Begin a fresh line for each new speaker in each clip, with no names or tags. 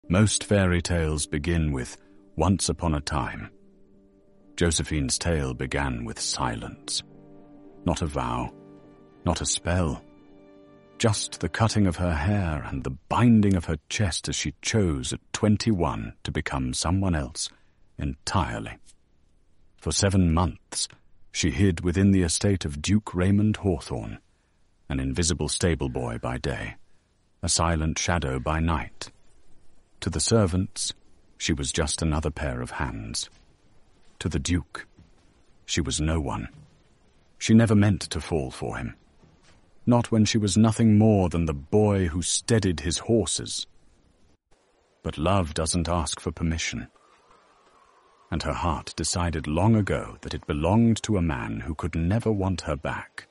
Most fairy tales begin with once upon a time. Josephine's tale began with silence. Not a vow, not a spell. Just the cutting of her hair and the binding of her chest as she chose at 21 to become someone else entirely. For 7 months, she hid within the estate of Duke Raymond Hawthorne, an invisible stable boy by day, a silent shadow by night. To the servants, she was just another pair of hands. To the Duke, she was no one. She never meant to fall for him. Not when she was nothing more than the boy who steadied his horses. But love doesn't ask for permission. And her heart decided long ago that it belonged to a man who could never want her back.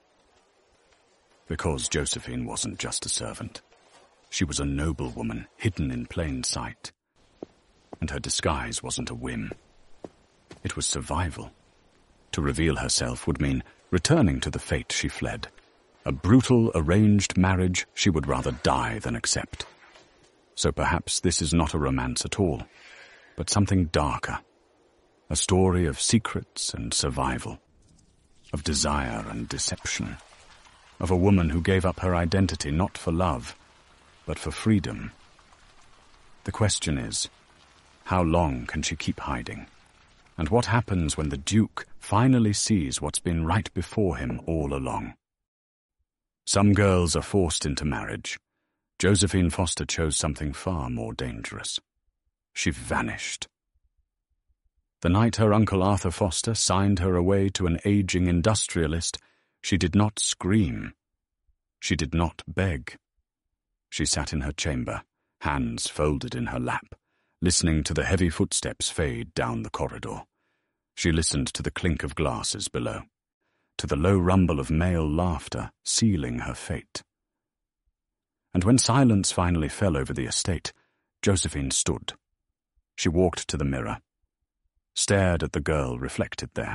Because Josephine wasn't just a servant. She was a noble woman, hidden in plain sight. And her disguise wasn't a whim. It was survival. To reveal herself would mean returning to the fate she fled. A brutal, arranged marriage she would rather die than accept. So perhaps this is not a romance at all, but something darker. A story of secrets and survival. Of desire and deception. Of a woman who gave up her identity not for love, but for freedom. The question is, how long can she keep hiding? And what happens when the Duke finally sees what's been right before him all along? Some girls are forced into marriage. Josephine Foster chose something far more dangerous. She vanished. The night her Uncle Arthur Foster signed her away to an aging industrialist, she did not scream. She did not beg. She sat in her chamber, hands folded in her lap, listening to the heavy footsteps fade down the corridor. She listened to the clink of glasses below, to the low rumble of male laughter sealing her fate. And when silence finally fell over the estate, Josephine stood. She walked to the mirror, stared at the girl reflected there.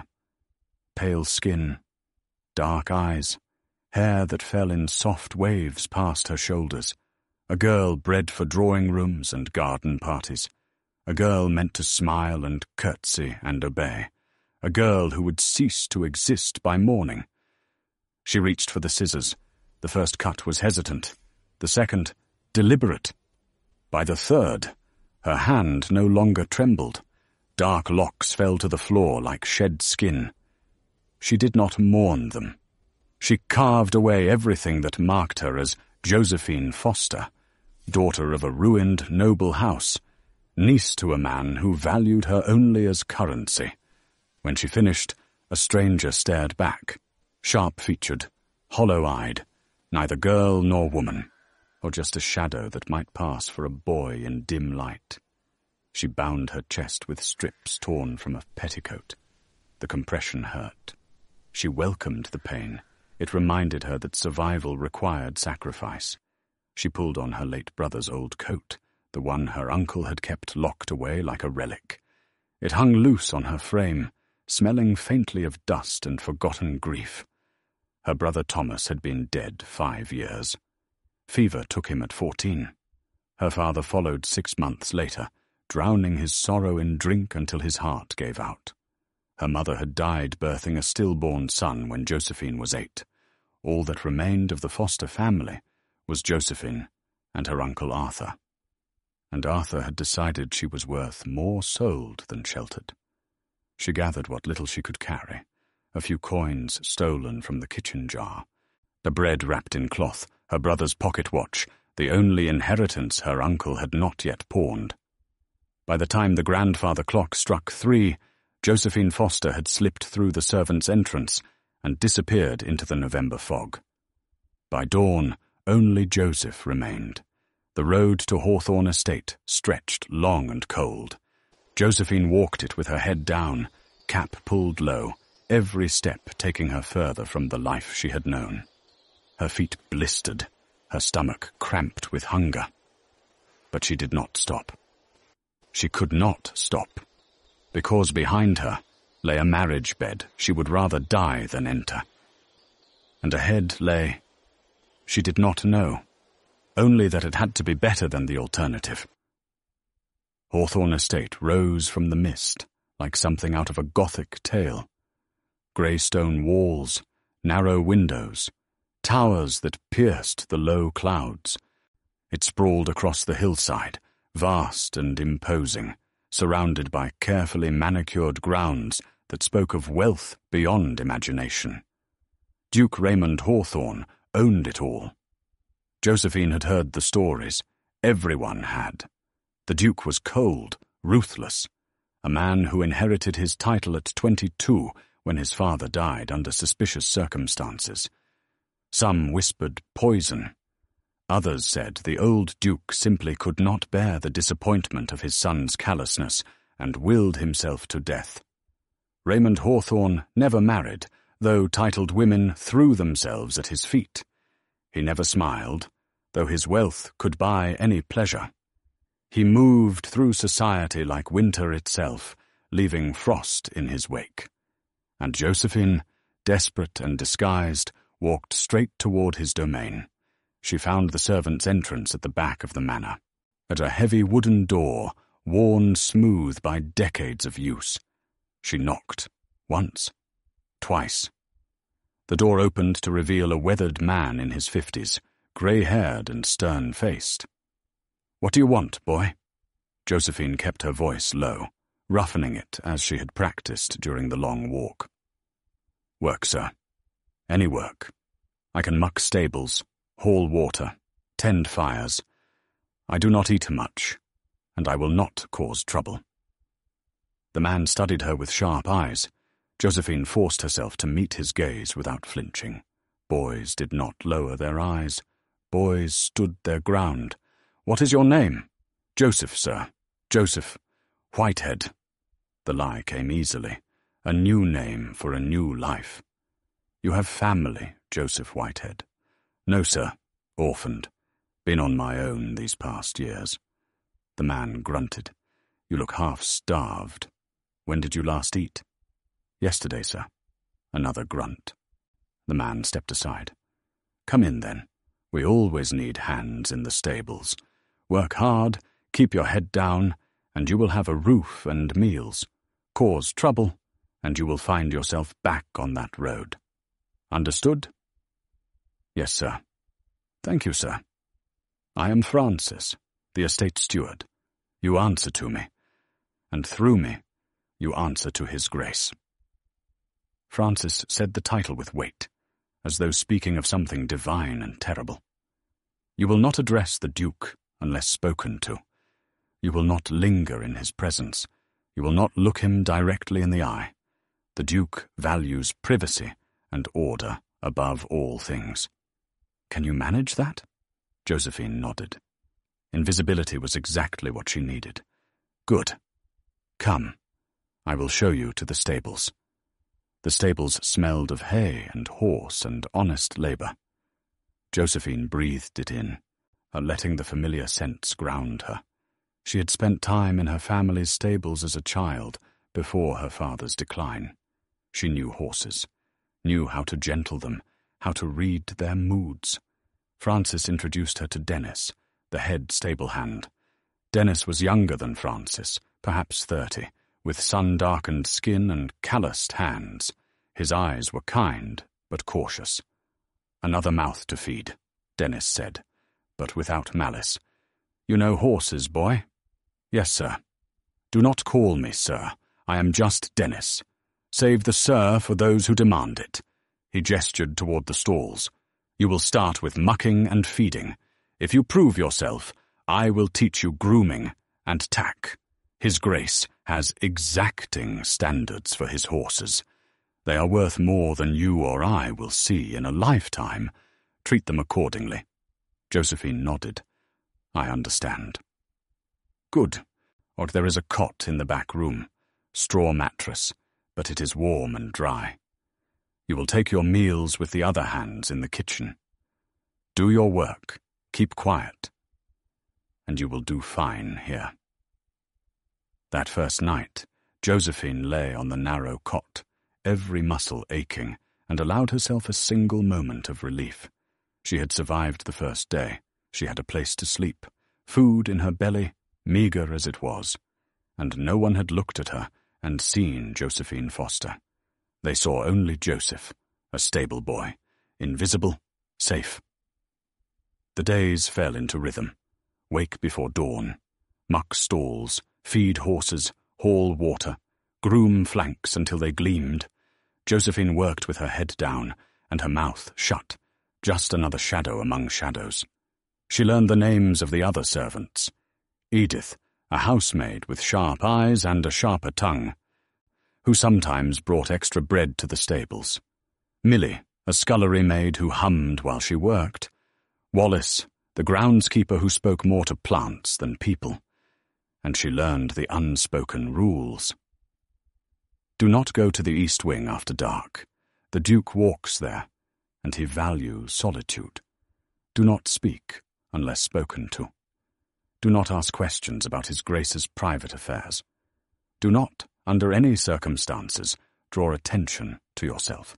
Pale skin, dark eyes, hair that fell in soft waves past her shoulders. A girl bred for drawing rooms and garden parties. A girl meant to smile and curtsy and obey. A girl who would cease to exist by morning. She reached for the scissors. The first cut was hesitant. The second, deliberate. By the third, her hand no longer trembled. Dark locks fell to the floor like shed skin. She did not mourn them. She carved away everything that marked her as Josephine Foster, daughter of a ruined noble house, niece to a man who valued her only as currency. When she finished, a stranger stared back, sharp-featured, hollow-eyed, neither girl nor woman, or just a shadow that might pass for a boy in dim light. She bound her chest with strips torn from a petticoat. The compression hurt. She welcomed the pain. It reminded her that survival required sacrifice. She pulled on her late brother's old coat, the one her uncle had kept locked away like a relic. It hung loose on her frame, smelling faintly of dust and forgotten grief. Her brother Thomas had been dead 5 years. Fever took him at 14. Her father followed 6 months later, drowning his sorrow in drink until his heart gave out. Her mother had died birthing a stillborn son when Josephine was 8. All that remained of the Foster family was Josephine and her Uncle Arthur. And Arthur had decided she was worth more sold than sheltered. She gathered what little she could carry, a few coins stolen from the kitchen jar, the bread wrapped in cloth, her brother's pocket watch, the only inheritance her uncle had not yet pawned. By the time the grandfather clock struck 3, Josephine Foster had slipped through the servants' entrance and disappeared into the November fog. By dawn, only Joseph remained. The road to Hawthorne Estate stretched long and cold. Josephine walked it with her head down, cap pulled low, every step taking her further from the life she had known. Her feet blistered, her stomach cramped with hunger. But she did not stop. She could not stop, because behind her lay a marriage bed she would rather die than enter. And ahead lay, she did not know, only that it had to be better than the alternative. Hawthorne Estate rose from the mist like something out of a Gothic tale. Grey stone walls, narrow windows, towers that pierced the low clouds. It sprawled across the hillside, vast and imposing, surrounded by carefully manicured grounds that spoke of wealth beyond imagination. Duke Raymond Hawthorne owned it all. Josephine had heard the stories. Everyone had. The Duke was cold, ruthless, a man who inherited his title at 22 when his father died under suspicious circumstances. Some whispered poison. Others said the old Duke simply could not bear the disappointment of his son's callousness and willed himself to death. Raymond Hawthorne never married, though titled women threw themselves at his feet. He never smiled, though his wealth could buy any pleasure. He moved through society like winter itself, leaving frost in his wake. And Josephine, desperate and disguised, walked straight toward his domain. She found the servants' entrance at the back of the manor, at a heavy wooden door, worn smooth by decades of use. She knocked, once, twice. The door opened to reveal a weathered man in his 50s, grey-haired and stern-faced. "What do you want, boy?" Josephine kept her voice low, roughening it as she had practiced during the long walk. "Work, sir. Any work. I can muck stables, haul water, tend fires. I do not eat much, and I will not cause trouble." The man studied her with sharp eyes. Josephine forced herself to meet his gaze without flinching. Boys did not lower their eyes. Boys stood their ground. "What is your name?" "Joseph, sir. Joseph Whitehead." The lie came easily. A new name for a new life. "You have family, Joseph Whitehead." "No, sir. Orphaned. Been on my own these past years." The man grunted. "You look half-starved. When did you last eat?" "Yesterday, sir." Another grunt. The man stepped aside. "Come in, then. We always need hands in the stables. Work hard, keep your head down, and you will have a roof and meals. Cause trouble, and you will find yourself back on that road. Understood?" "Yes, sir." "Thank you, sir. I am Francis, the estate steward. You answer to me, and through me, you answer to His Grace." Francis said the title with weight, as though speaking of something divine and terrible. "You will not address the Duke unless spoken to. You will not linger in his presence. You will not look him directly in the eye. The Duke values privacy and order above all things." "Can you manage that?" Josephine nodded. Invisibility was exactly what she needed. "Good. Come. I will show you to the stables." The stables smelled of hay and horse and honest labour. Josephine breathed it in, letting the familiar scents ground her. She had spent time in her family's stables as a child, before her father's decline. She knew horses, knew how to gentle them, how to read their moods. Francis introduced her to Dennis, the head stable hand. Dennis was younger than Francis, perhaps 30, with sun-darkened skin and calloused hands. His eyes were kind, but cautious. "Another mouth to feed," Dennis said, but without malice. "You know horses, boy?" "Yes, sir." "Do not call me sir. I am just Dennis. Save the sir for those who demand it." He gestured toward the stalls. "You will start with mucking and feeding. If you prove yourself, I will teach you grooming and tack. His Grace has exacting standards for his horses. They are worth more than you or I will see in a lifetime. Treat them accordingly." Josephine nodded. "I understand." "Good. Or there is a cot in the back room. Straw mattress, but it is warm and dry. You will take your meals with the other hands in the kitchen. Do your work. Keep quiet. And you will do fine here." That first night, Josephine lay on the narrow cot, every muscle aching, and allowed herself a single moment of relief. She had survived the first day. She had a place to sleep, food in her belly, meagre as it was. and no one had looked at her and seen Josephine Foster. They saw only Joseph, a stable boy, invisible, safe. The days fell into rhythm. Wake before dawn, muck stalls, feed horses, haul water, groom flanks until they gleamed. Josephine worked with her head down and her mouth shut, just another shadow among shadows. She learned the names of the other servants. Edith, a housemaid with sharp eyes and a sharper tongue, who sometimes brought extra bread to the stables. Milly, a scullery maid who hummed while she worked. Wallace, the groundskeeper who spoke more to plants than people. And she learned the unspoken rules. Do not go to the east wing after dark. The Duke walks there, and he values solitude. Do not speak unless spoken to. Do not ask questions about His Grace's private affairs. Do not, under any circumstances, draw attention to yourself.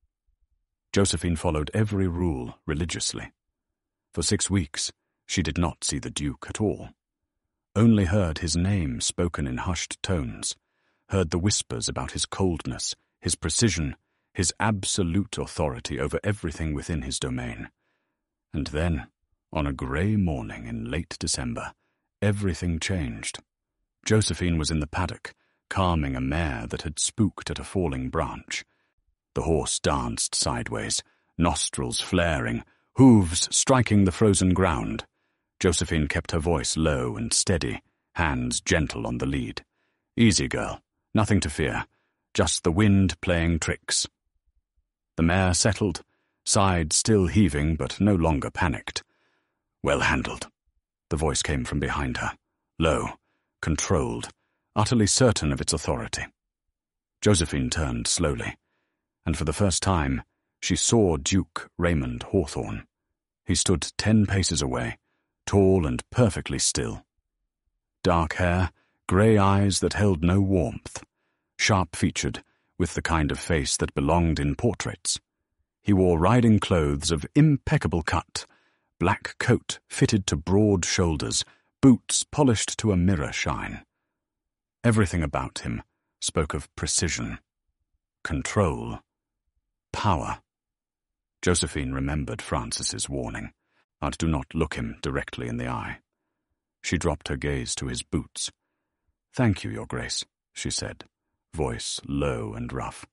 Josephine followed every rule religiously. For 6 weeks, she did not see the Duke at all. Only heard his name spoken in hushed tones, heard the whispers about his coldness, his precision, his absolute authority over everything within his domain. And then, on a grey morning in late December, everything changed. Josephine was in the paddock, calming a mare that had spooked at a falling branch. The horse danced sideways, nostrils flaring, hooves striking the frozen ground. Josephine kept her voice low and steady, hands gentle on the lead. Easy, girl. Nothing to fear. Just the wind playing tricks. The mare settled, side still heaving but no longer panicked. Well handled. The voice came from behind her, low, controlled, utterly certain of its authority. Josephine turned slowly, and for the first time she saw Duke Raymond Hawthorne. He stood 10 paces away, tall and perfectly still. Dark hair, grey eyes that held no warmth, sharp-featured, with the kind of face that belonged in portraits. He wore riding clothes of impeccable cut, black coat fitted to broad shoulders, boots polished to a mirror shine. Everything about him spoke of precision, control, power. Josephine remembered Francis's warning, and do not look him directly in the eye. She dropped her gaze to his boots. "Thank you, Your Grace," she said, voice low and rough.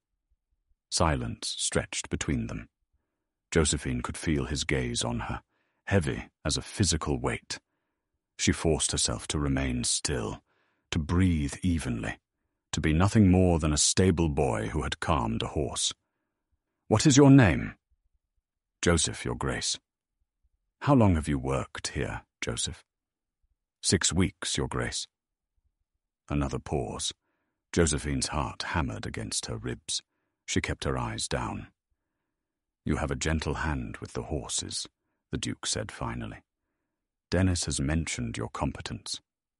Silence stretched between them. Josephine could feel his gaze on her, heavy as a physical weight. She forced herself to remain still, to breathe evenly, to be nothing more than a stable boy who had calmed a horse. "What is your name?" "Joseph, Your Grace." "How long have you worked here, Joseph?" 6 weeks, Your Grace." Another pause. Josephine's heart hammered against her ribs. She kept her eyes down. "You have a gentle hand with the horses," the Duke said finally. "Dennis has mentioned your competence.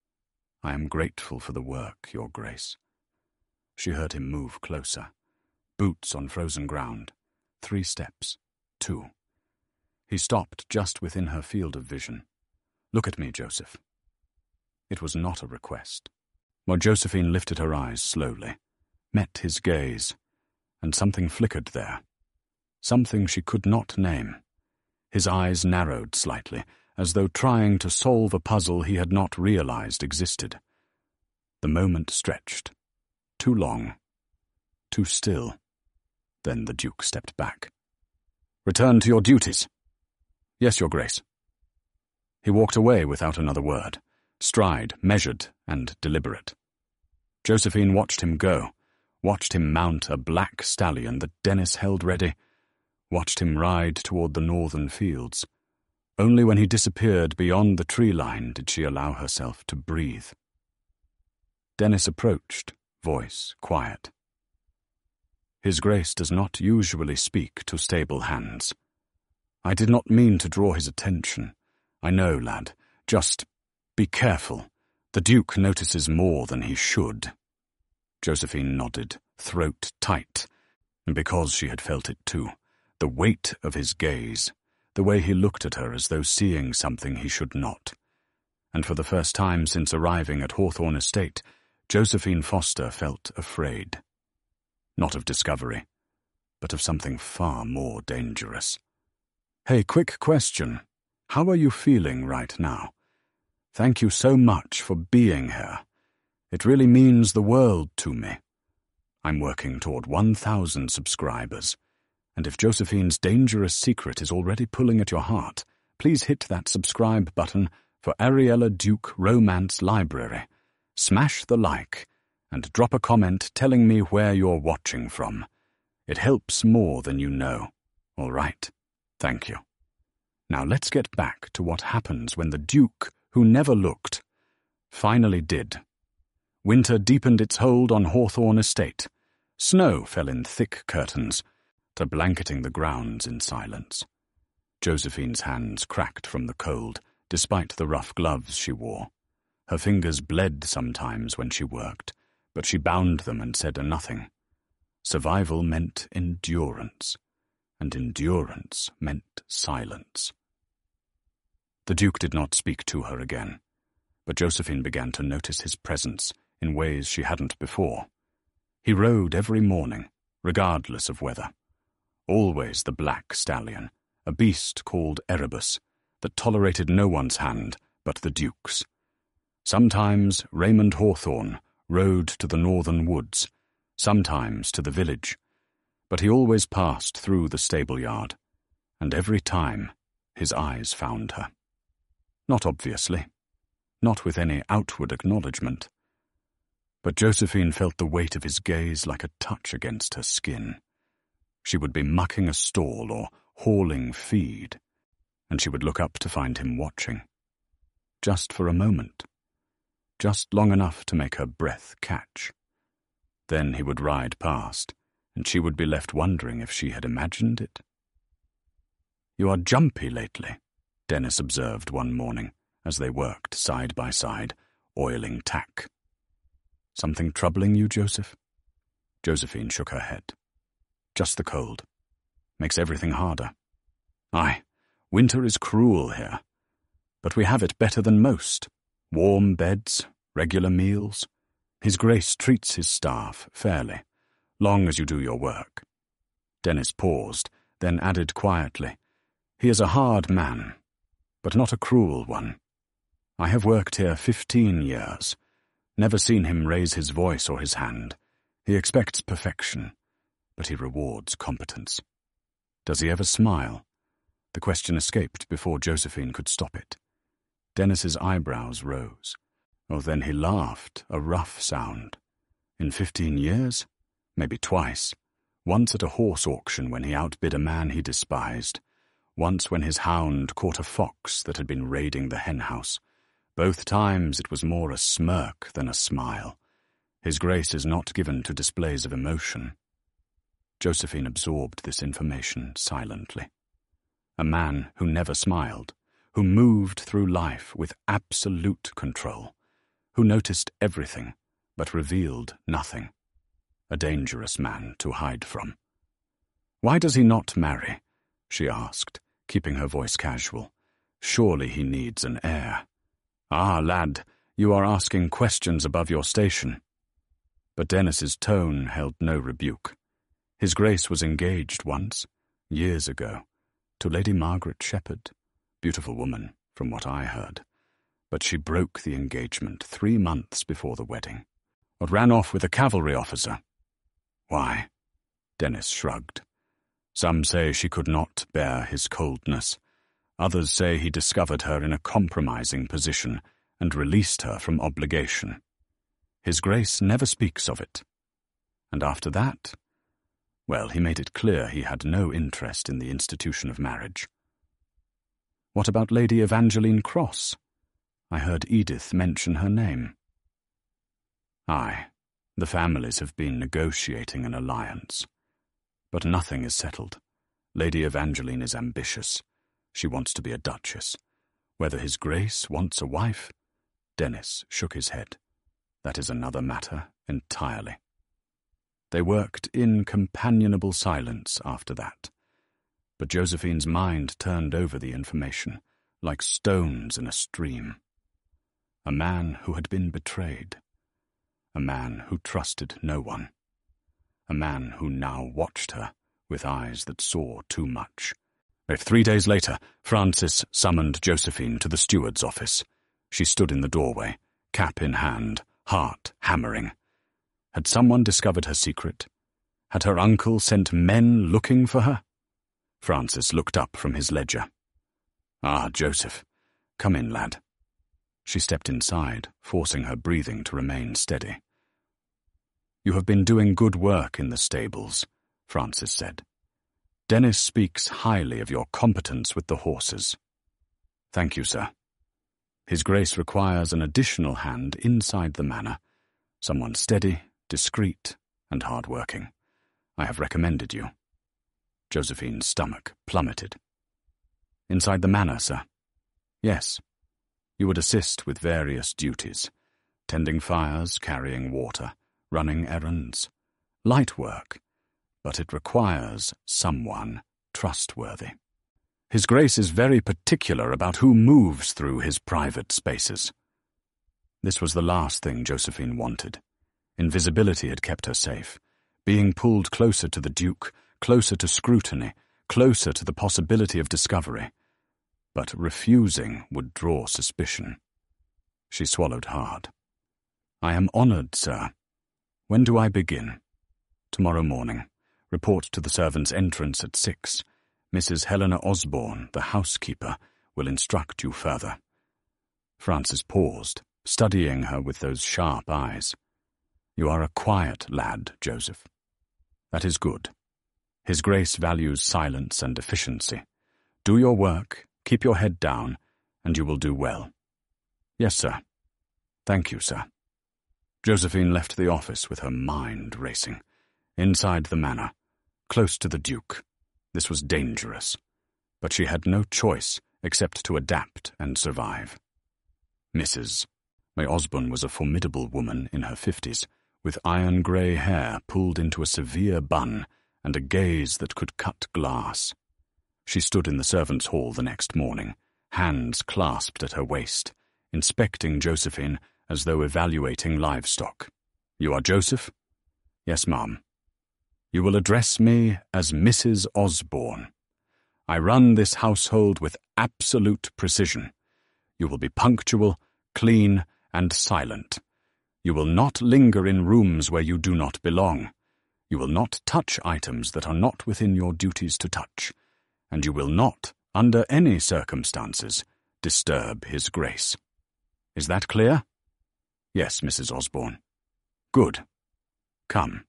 I am grateful for the work, Your Grace." She heard him move closer. Boots on frozen ground. 3 steps. 2. He stopped just within her field of vision. "Look at me, Joseph." It was not a request. While Josephine lifted her eyes slowly, met his gaze, and something flickered there. Something she could not name. His eyes narrowed slightly, as though trying to solve a puzzle he had not realized existed. The moment stretched. Too long. Too still. Then the Duke stepped back. "Return to your duties." "Yes, Your Grace." He walked away without another word, stride measured and deliberate. Josephine watched him go, watched him mount a black stallion that Dennis held ready, watched him ride toward the northern fields. Only when he disappeared beyond the tree line did she allow herself to breathe. Dennis approached, voice quiet. "His Grace does not usually speak to stable hands. I did not mean to draw his attention. I know, lad. Just be careful. The Duke notices more than he should." Josephine nodded, throat tight, and because she had felt it too, the weight of his gaze, the way he looked at her as though seeing something he should not. And for the first time since arriving at Hawthorne Estate, Josephine Foster felt afraid. Not of discovery, but of something far more dangerous. "Hey, quick question. How are you feeling right now? Thank you so much for being here. It really means the world to me. I'm working toward 1,000 subscribers, and if Josephine's dangerous secret is already pulling at your heart, please hit that subscribe button for Ariella Duke Romance Library. Smash the like, and drop a comment telling me where you're watching from. It helps more than you know. All right. Thank you. Now let's get back to what happens when the Duke, who never looked, finally did. Winter deepened its hold on Hawthorne Estate. Snow fell in thick curtains, to blanketing the grounds in silence. Josephine's hands cracked from the cold, despite the rough gloves she wore. Her fingers bled sometimes when she worked, but she bound them and said nothing. Survival meant endurance, and endurance meant silence. The Duke did not speak to her again, but Josephine began to notice his presence in ways she hadn't before. He rode every morning, regardless of weather. Always the black stallion, a beast called Erebus, that tolerated no one's hand but the Duke's. Sometimes Raymond Hawthorne rode to the northern woods, sometimes to the village, but he always passed through the stable-yard, and every time his eyes found her. Not obviously, not with any outward acknowledgement, but Josephine felt the weight of his gaze like a touch against her skin. She would be mucking a stall or hauling feed, and she would look up to find him watching. Just for a moment. Just long enough to make her breath catch. Then he would ride past, and she would be left wondering if she had imagined it. "You are jumpy lately," Dennis observed one morning as they worked side by side, oiling tack. "Something troubling you, Joseph?" Josephine shook her head. "Just the cold. Makes everything harder. Aye, winter is cruel here, but we have it better than most. Warm beds, regular meals. His Grace treats his staff fairly, long as you do your work." Dennis paused, then added quietly, "He is a hard man, but not a cruel one. I have worked here 15 years, never seen him raise his voice or his hand. He expects perfection, but he rewards competence. Does he ever smile?" The question escaped before Josephine could stop it. Dennis's eyebrows rose. Oh, then he laughed, a rough sound. In 15 years? Maybe twice. Once at a horse auction when he outbid a man he despised. Once when his hound caught a fox that had been raiding the henhouse. Both times it was more a smirk than a smile. His Grace is not given to displays of emotion. Josephine absorbed this information silently. A man who never smiled, who moved through life with absolute control, who noticed everything but revealed nothing. A dangerous man to hide from. "Why does he not marry?" she asked, keeping her voice casual. "Surely he needs an heir." "Ah, lad, you are asking questions above your station." But Dennis's tone held no rebuke. His Grace was engaged once, years ago, to Lady Margaret Shepherd, beautiful woman, from what I heard. But she broke the engagement 3 months before the wedding, or ran off with a cavalry officer. "Why?" Dennis shrugged. "Some say she could not bear his coldness. Others say he discovered her in a compromising position and released her from obligation. His Grace never speaks of it. And after that, well, he made it clear he had no interest in the institution of marriage." "What about Lady Evangeline Cross? I heard Edith mention her name." "Aye, the families have been negotiating an alliance. But nothing is settled. Lady Evangeline is ambitious. She wants to be a duchess. Whether His Grace wants a wife?" Dennis shook his head. "That is another matter entirely." They worked in companionable silence after that. But Josephine's mind turned over the information, like stones in a stream. A man who had been betrayed. a man who trusted no one, a man who now watched her with eyes that saw too much. If 3 days later, Francis summoned Josephine to the steward's office. She stood in the doorway, cap in hand, heart hammering. Had someone discovered her secret? Had her uncle sent men looking for her? Francis looked up from his ledger. "Ah, Joseph. Come in, lad." She stepped inside, forcing her breathing to remain steady. "You have been doing good work in the stables," Francis said. "Dennis speaks highly of your competence with the horses." "Thank you, sir. His Grace requires an additional hand inside the manor, someone steady, discreet, and hard-working. I have recommended you." Josephine's stomach plummeted. "Inside the manor, sir?" "Yes. You would assist with various duties, tending fires, carrying water, running errands. Light work, but it requires someone trustworthy. His Grace is very particular about who moves through his private spaces." This was the last thing Josephine wanted. Invisibility had kept her safe. Being pulled closer to the Duke, closer to scrutiny, closer to the possibility of discovery. But refusing would draw suspicion. She swallowed hard. "I am honored, sir. When do I begin?" "Tomorrow morning. Report to the servants' entrance at 6. Mrs. Helena Osborne, the housekeeper, will instruct you further." Francis paused, studying her with those sharp eyes. "You are a quiet lad, Joseph. That is good. His Grace values silence and efficiency. Do your work, keep your head down, and you will do well." "Yes, sir." "Thank you, sir." Josephine left the office with her mind racing. Inside the manor, close to the Duke. This was dangerous, but she had no choice except to adapt and survive. Mrs. May Osborne was a formidable woman in her 50s, with iron-grey hair pulled into a severe bun and a gaze that could cut glass. She stood in the servants' hall the next morning, hands clasped at her waist, inspecting Josephine as though evaluating livestock. "You are Joseph?" "Yes, ma'am." "You will address me as Mrs. Osborne. I run this household with absolute precision. You will be punctual, clean, and silent. You will not linger in rooms where you do not belong. You will not touch items that are not within your duties to touch. And you will not, under any circumstances, disturb His Grace. Is that clear?" "Yes, Mrs. Osborne." "Good. Come."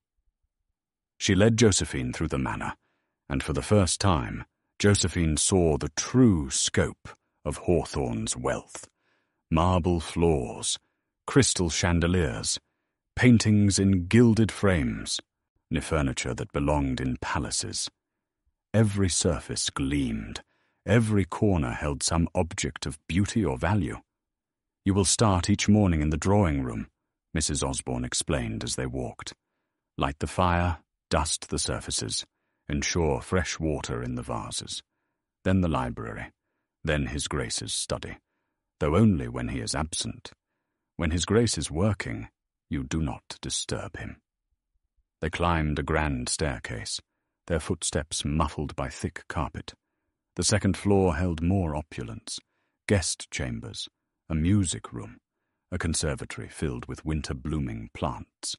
She led Josephine through the manor, and for the first time, Josephine saw the true scope of Hawthorne's wealth. Marble floors, crystal chandeliers, paintings in gilded frames, furniture that belonged in palaces. Every surface gleamed, every corner held some object of beauty or value. "You will start each morning in the drawing-room," Mrs. Osborne explained as they walked. "Light the fire, dust the surfaces, ensure fresh water in the vases. Then the library, then His Grace's study, though only when he is absent. When His Grace is working, you do not disturb him." They climbed a grand staircase, their footsteps muffled by thick carpet. The second floor held more opulence, guest chambers, a music room, a conservatory filled with winter-blooming plants.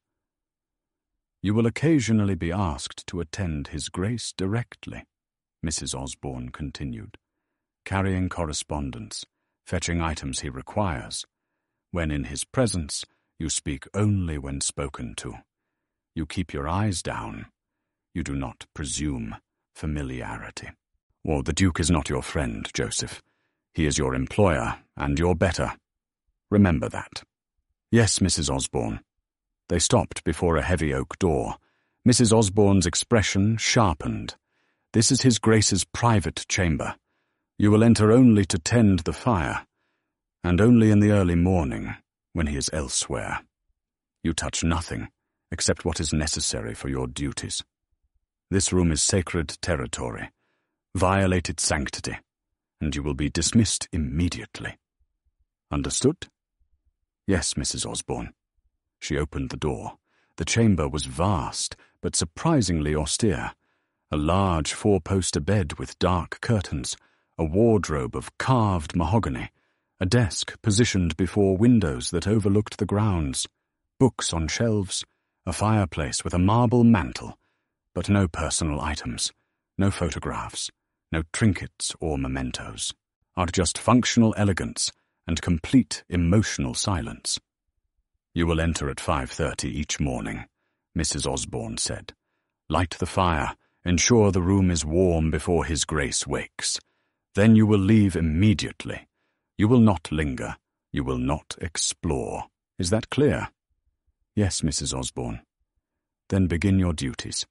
"You will occasionally be asked to attend His Grace directly," Mrs. Osborne continued, "carrying correspondence, fetching items he requires. When in his presence, you speak only when spoken to. You keep your eyes down. You do not presume familiarity. Or the Duke is not your friend, Joseph. He is your employer and your better. Remember that." "Yes, Mrs. Osborne." They stopped before a heavy oak door. Mrs. Osborne's expression sharpened. "This is His Grace's private chamber. You will enter only to tend the fire, and only in the early morning, when he is elsewhere. You touch nothing except what is necessary for your duties. This room is sacred territory. Violate its sanctity, and you will be dismissed immediately. Understood?" "Yes, Mrs. Osborne." She opened the door. The chamber was vast, but surprisingly austere. A large four-poster bed with dark curtains, a wardrobe of carved mahogany, a desk positioned before windows that overlooked the grounds, books on shelves, a fireplace with a marble mantel, but no personal items, no photographs, no trinkets or mementos, are just functional elegance and complete emotional silence. "You will enter at 5:30 each morning," Mrs. Osborne said. "Light the fire, ensure the room is warm before His Grace wakes. Then you will leave immediately. You will not linger. You will not explore. Is that clear?" "Yes, Mrs. Osborne." "Then begin your duties."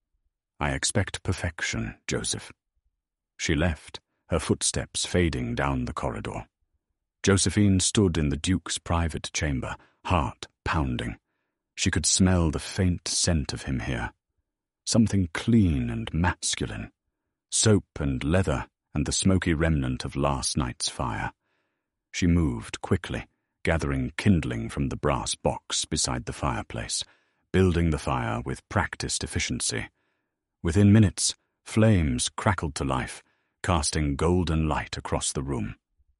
"I expect perfection, Joseph." She left, her footsteps fading down the corridor. Josephine stood in the Duke's private chamber, heart pounding. She could smell the faint scent of him here. Something clean and masculine. Soap and leather and the smoky remnant of last night's fire. She moved quickly, gathering kindling from the brass box beside the fireplace, building the fire with practiced efficiency. Within minutes, flames crackled to life, casting golden light across the room.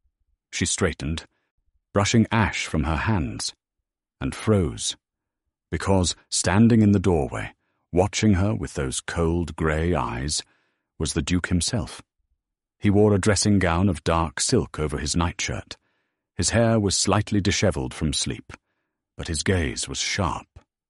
She straightened, brushing ash from her hands, and froze, because standing in the doorway, watching her with those cold grey eyes, was the Duke himself. He wore a dressing gown of dark silk over his nightshirt. His hair was slightly dishevelled from sleep, but his gaze was sharp,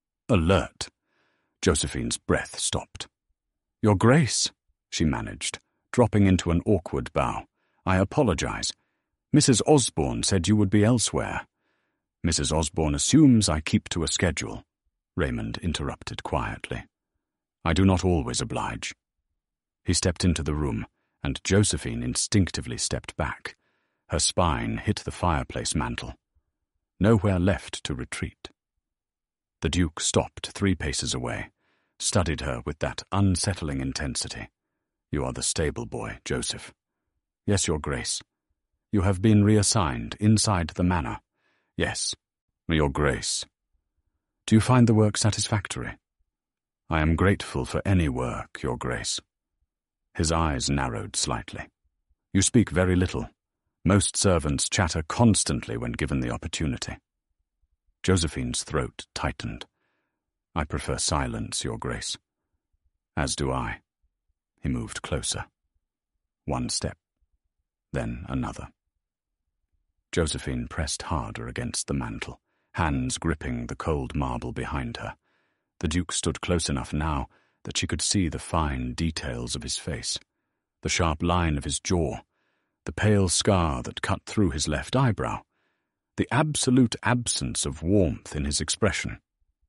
alert. Josephine's breath stopped. "Your Grace," she managed, dropping into an awkward bow. "I apologize. Mrs. Osborne said you would be elsewhere." "Mrs. Osborne assumes I keep to a schedule," Raymond interrupted quietly. "I do not always oblige." He stepped into the room, and Josephine instinctively stepped back. Her spine hit the fireplace mantel. Nowhere left to retreat. The Duke stopped 3 paces away, studied her with that unsettling intensity. "You are the stable boy, Joseph." "Yes, Your Grace." "You have been reassigned inside the manor." "Yes, Your Grace." "Do you find the work satisfactory?" "I am grateful for any work, Your Grace." His eyes narrowed slightly. "You speak very little. Most servants chatter constantly when given the opportunity." Josephine's throat tightened. "I prefer silence, Your Grace." "As do I." He moved closer. 1 step, then another. Josephine pressed harder against the mantel, hands gripping the cold marble behind her. The Duke stood close enough now that she could see the fine details of his face, the sharp line of his jaw, the pale scar that cut through his left eyebrow, the absolute absence of warmth in his expression.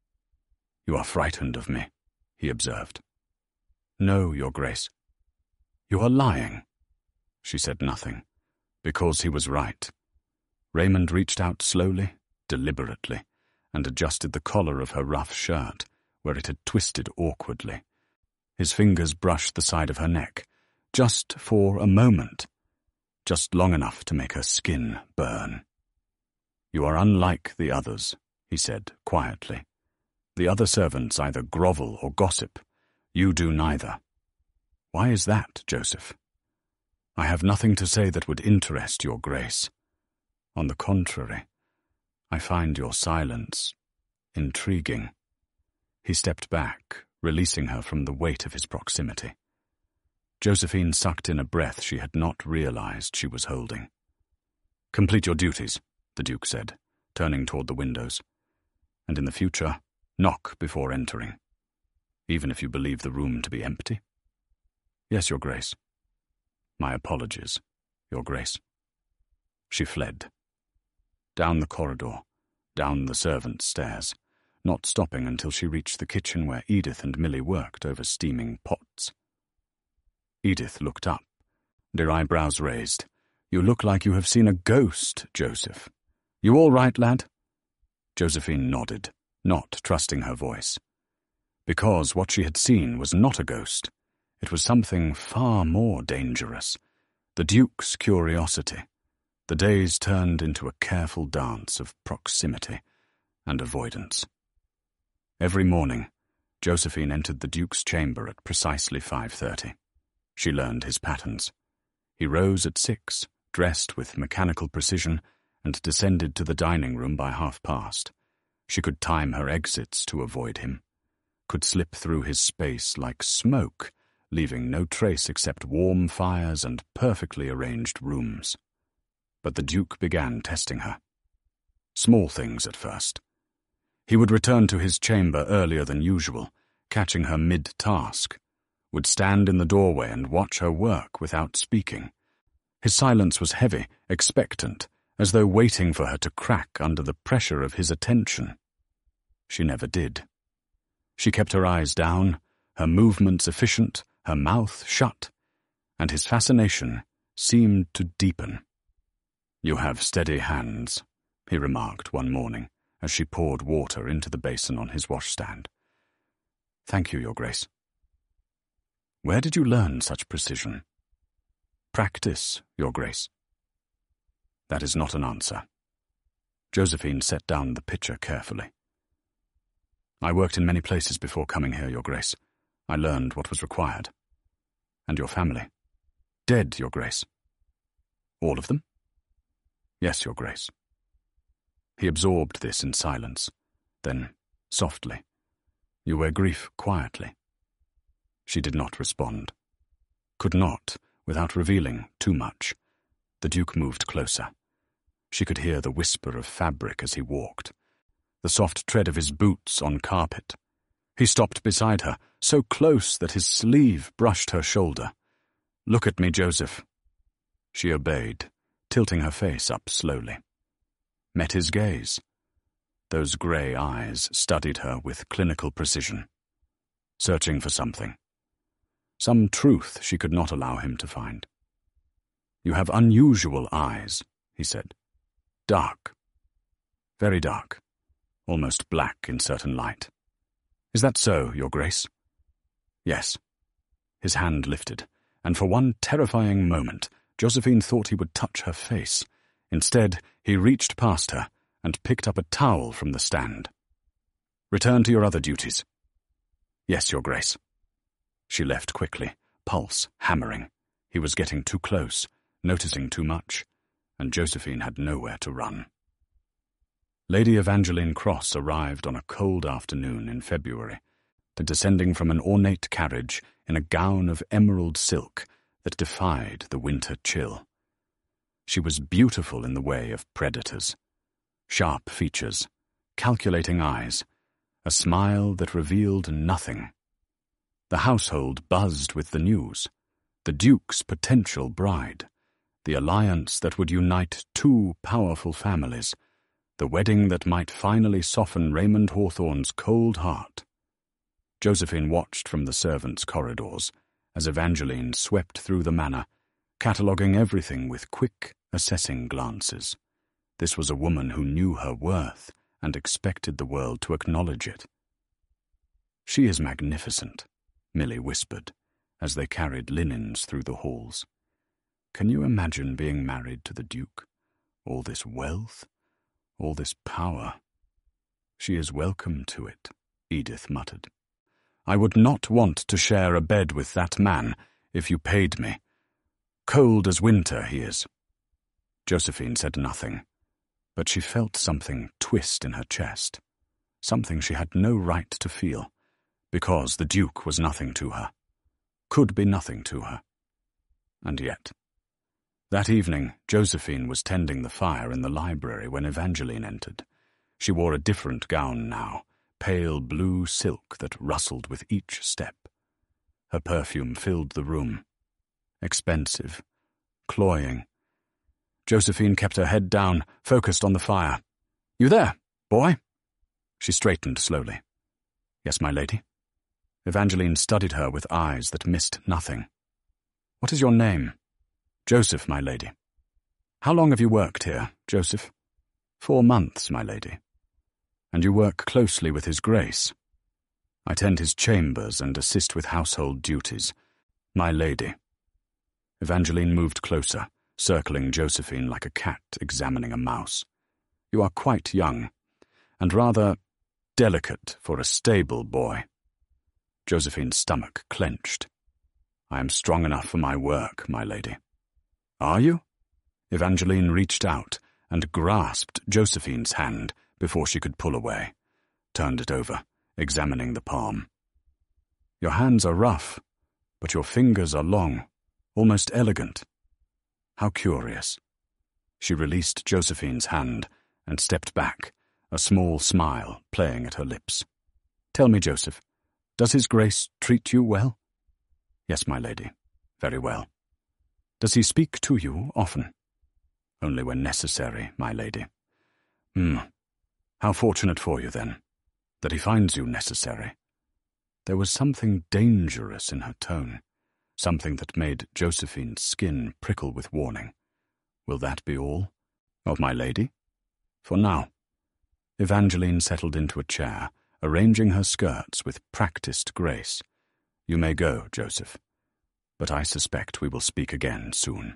"You are frightened of me," he observed. "No, Your Grace." "You are lying." She said nothing, because he was right. Raymond reached out slowly, deliberately, and adjusted the collar of her rough shirt, where it had twisted awkwardly. His fingers brushed the side of her neck, just for a moment, just long enough to make her skin burn. "You are unlike the others," he said quietly. "The other servants either grovel or gossip. You do neither." "Why is that, Joseph?" "I have nothing to say that would interest Your Grace. On the contrary, I find your silence intriguing." He stepped back, releasing her from the weight of his proximity. Josephine sucked in a breath she had not realized she was holding. "Complete your duties," the Duke said, turning toward the windows. "And in the future, knock before entering. Even if you believe the room to be empty." "Yes, Your Grace." "My apologies, Your Grace." She fled. Down the corridor, down the servants' stairs, not stopping until she reached the kitchen where Edith and Millie worked over steaming pots. Edith looked up, her eyebrows raised. "You look like you have seen a ghost, Joseph. You all right, lad?" Josephine nodded, not trusting her voice. Because what she had seen was not a ghost. It was something far more dangerous. The Duke's curiosity. The days turned into a careful dance of proximity. and avoidance. Every morning, Josephine entered the Duke's chamber at precisely 5:30. She learned his patterns. He rose at 6, dressed with mechanical precision, and descended to the dining room by 5:30. She could time her exits to avoid him, could slip through his space like smoke, leaving no trace except warm fires and perfectly arranged rooms. But the Duke began testing her. Small things at first. He would return to his chamber earlier than usual, catching her mid-task, would stand in the doorway and watch her work without speaking. His silence was heavy, expectant, as though waiting for her to crack under the pressure of his attention. She never did. She kept her eyes down, her movements efficient, her mouth shut, and his fascination seemed to deepen. "You have steady hands," he remarked one morning as she poured water into the basin on his washstand. "Thank you, Your Grace." "Where did you learn such precision?" "Practice, Your Grace." "That is not an answer." Josephine set down the pitcher carefully. "I worked in many places before coming here, Your Grace. I learned what was required. And your family?" "Dead, Your Grace." "All of them?" "Yes, Your Grace." He absorbed this in silence. Then, softly, "You wear grief quietly." She did not respond. Could not, without revealing too much. The Duke moved closer. She could hear the whisper of fabric as he walked, the soft tread of his boots on carpet. He stopped beside her, so close that his sleeve brushed her shoulder. "Look at me, Joseph." She obeyed, tilting her face up slowly. Met his gaze. Those grey eyes studied her with clinical precision, searching for something. Some truth she could not allow him to find. "You have unusual eyes," he said. "Dark. Very dark. Almost black in certain light. Is that so, Your Grace?" "Yes." His hand lifted, and for one terrifying moment, Josephine thought he would touch her face. Instead, he reached past her and picked up a towel from the stand. "Return to your other duties." "Yes, Your Grace." She left quickly, pulse hammering. He was getting too close, noticing too much, and Josephine had nowhere to run. Lady Evangeline Cross arrived on a cold afternoon in February, descending from an ornate carriage in a gown of emerald silk that defied the winter chill. She was beautiful in the way of predators. Sharp features, calculating eyes, a smile that revealed nothing. The household buzzed with the news. The Duke's potential bride. The alliance that would unite two powerful families. The wedding that might finally soften Raymond Hawthorne's cold heart. Josephine watched from the servants' corridors as Evangeline swept through the manor, cataloguing everything with quick, assessing glances. This was a woman who knew her worth and expected the world to acknowledge it. "She is magnificent," Millie whispered, as they carried linens through the halls. "Can you imagine being married to the Duke? All this wealth, all this power." "She is welcome to it," Edith muttered. "I would not want to share a bed with that man if you paid me. Cold as winter he is." Josephine said nothing, but she felt something twist in her chest, something she had no right to feel, because the Duke was nothing to her, could be nothing to her. And yet, that evening, Josephine was tending the fire in the library when Evangeline entered. She wore a different gown now, pale blue silk that rustled with each step. Her perfume filled the room. Expensive, cloying. Josephine kept her head down, focused on the fire. "You there, boy?" She straightened slowly. "Yes, my lady." Evangeline studied her with eyes that missed nothing. "What is your name?" "Joseph, my lady." "How long have you worked here, Joseph?" 4 months, my lady." "And you work closely with His Grace?" "I tend his chambers and assist with household duties, my lady." Evangeline moved closer, circling Josephine like a cat examining a mouse. "You are quite young. and rather delicate for a stable boy. Josephine's stomach clenched. I am strong enough for my work, my lady. Are you? Evangeline reached out and grasped Josephine's hand before she could pull away, turned it over, examining the palm. Your hands are rough, but your fingers are long, almost elegant. How curious. She released Josephine's hand and stepped back, a small smile playing at her lips. Tell me, Joseph, does His Grace treat you well? Yes, my lady, very well. Does he speak to you often? Only when necessary, my lady. How fortunate for you, then, that he finds you necessary. There was something dangerous in her tone, something that made Josephine's skin prickle with warning. Will that be all? Of my lady? For now. Evangeline settled into a chair, arranging her skirts with practiced grace. You may go, Joseph, but I suspect we will speak again soon.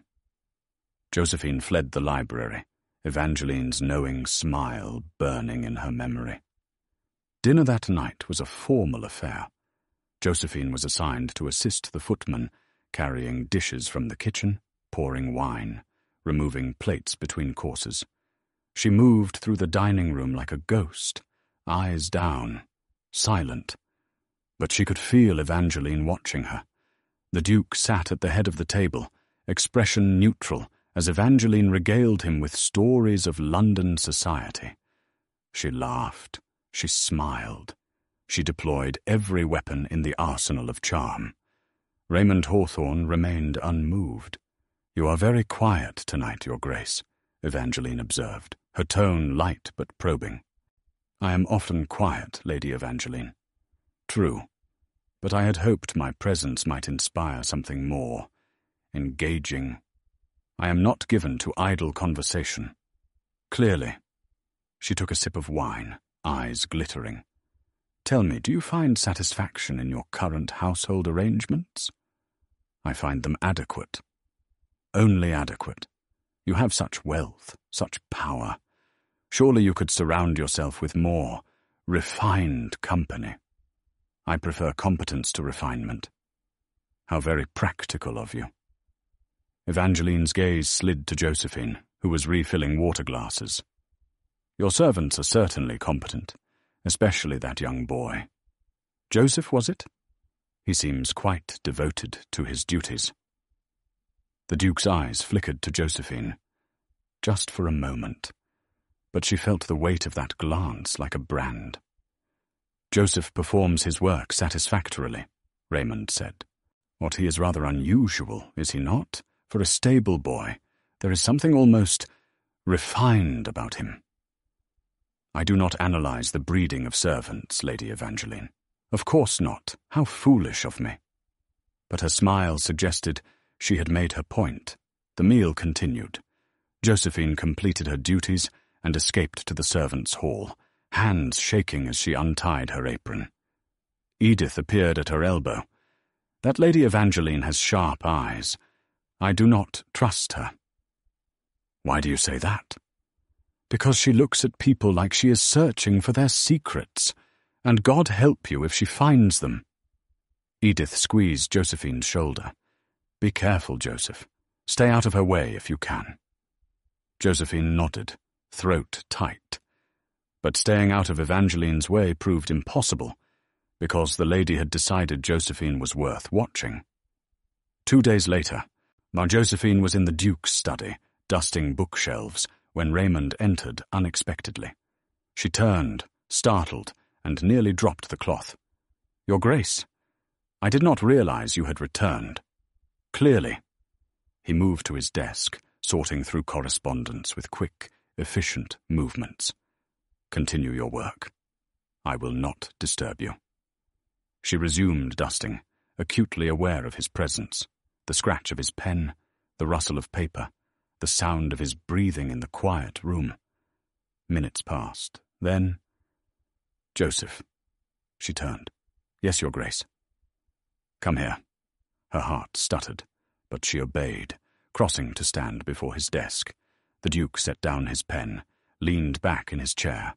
Josephine fled the library, Evangeline's knowing smile burning in her memory. Dinner that night was a formal affair. Josephine was assigned to assist the footman, carrying dishes from the kitchen, pouring wine, removing plates between courses. She moved through the dining room like a ghost, eyes down, silent. But she could feel Evangeline watching her. The Duke sat at the head of the table, expression neutral, as Evangeline regaled him with stories of London society. She laughed, she smiled, she deployed every weapon in the arsenal of charm. Raymond Hawthorne remained unmoved. You are very quiet tonight, Your Grace, Evangeline observed, her tone light but probing. I am often quiet, Lady Evangeline. True, but I had hoped my presence might inspire something more, engaging. I am not given to idle conversation. Clearly. She took a sip of wine, eyes glittering. Tell me, do you find satisfaction in your current household arrangements? I find them adequate. Only adequate. You have such wealth, such power. Surely you could surround yourself with more refined company. I prefer competence to refinement. How very practical of you. Evangeline's gaze slid to Josephine, who was refilling water glasses. Your servants are certainly competent, especially that young boy. Joseph, was it? He seems quite devoted to his duties. The Duke's eyes flickered to Josephine, just for a moment, but she felt the weight of that glance like a brand. Joseph performs his work satisfactorily, Raymond said. What he is rather unusual, is he not? For a stable boy, there is something almost refined about him. I do not analyze the breeding of servants, Lady Evangeline. Of course not. How foolish of me. But her smile suggested she had made her point. The meal continued. Josephine completed her duties and escaped to the servants' hall, hands shaking as she untied her apron. Edith appeared at her elbow. That Lady Evangeline has sharp eyes. I do not trust her. Why do you say that? Because she looks at people like she is searching for their secrets, and God help you if she finds them. Edith squeezed Josephine's shoulder. Be careful, Joseph. Stay out of her way if you can. Josephine nodded, throat tight. But staying out of Evangeline's way proved impossible, because the lady had decided Josephine was worth watching. 2 days later, while Josephine was in the Duke's study, dusting bookshelves, when Raymond entered unexpectedly. She turned, startled, and nearly dropped the cloth. Your Grace, I did not realize you had returned. Clearly. He moved to his desk, sorting through correspondence with quick, efficient movements. Continue your work. I will not disturb you. She resumed dusting, acutely aware of his presence, the scratch of his pen, the rustle of paper, the sound of his breathing in the quiet room. Minutes passed. Then, Joseph. She turned. Yes, Your Grace. Come here. Her heart stuttered, but she obeyed, crossing to stand before his desk. The Duke set down his pen, leaned back in his chair,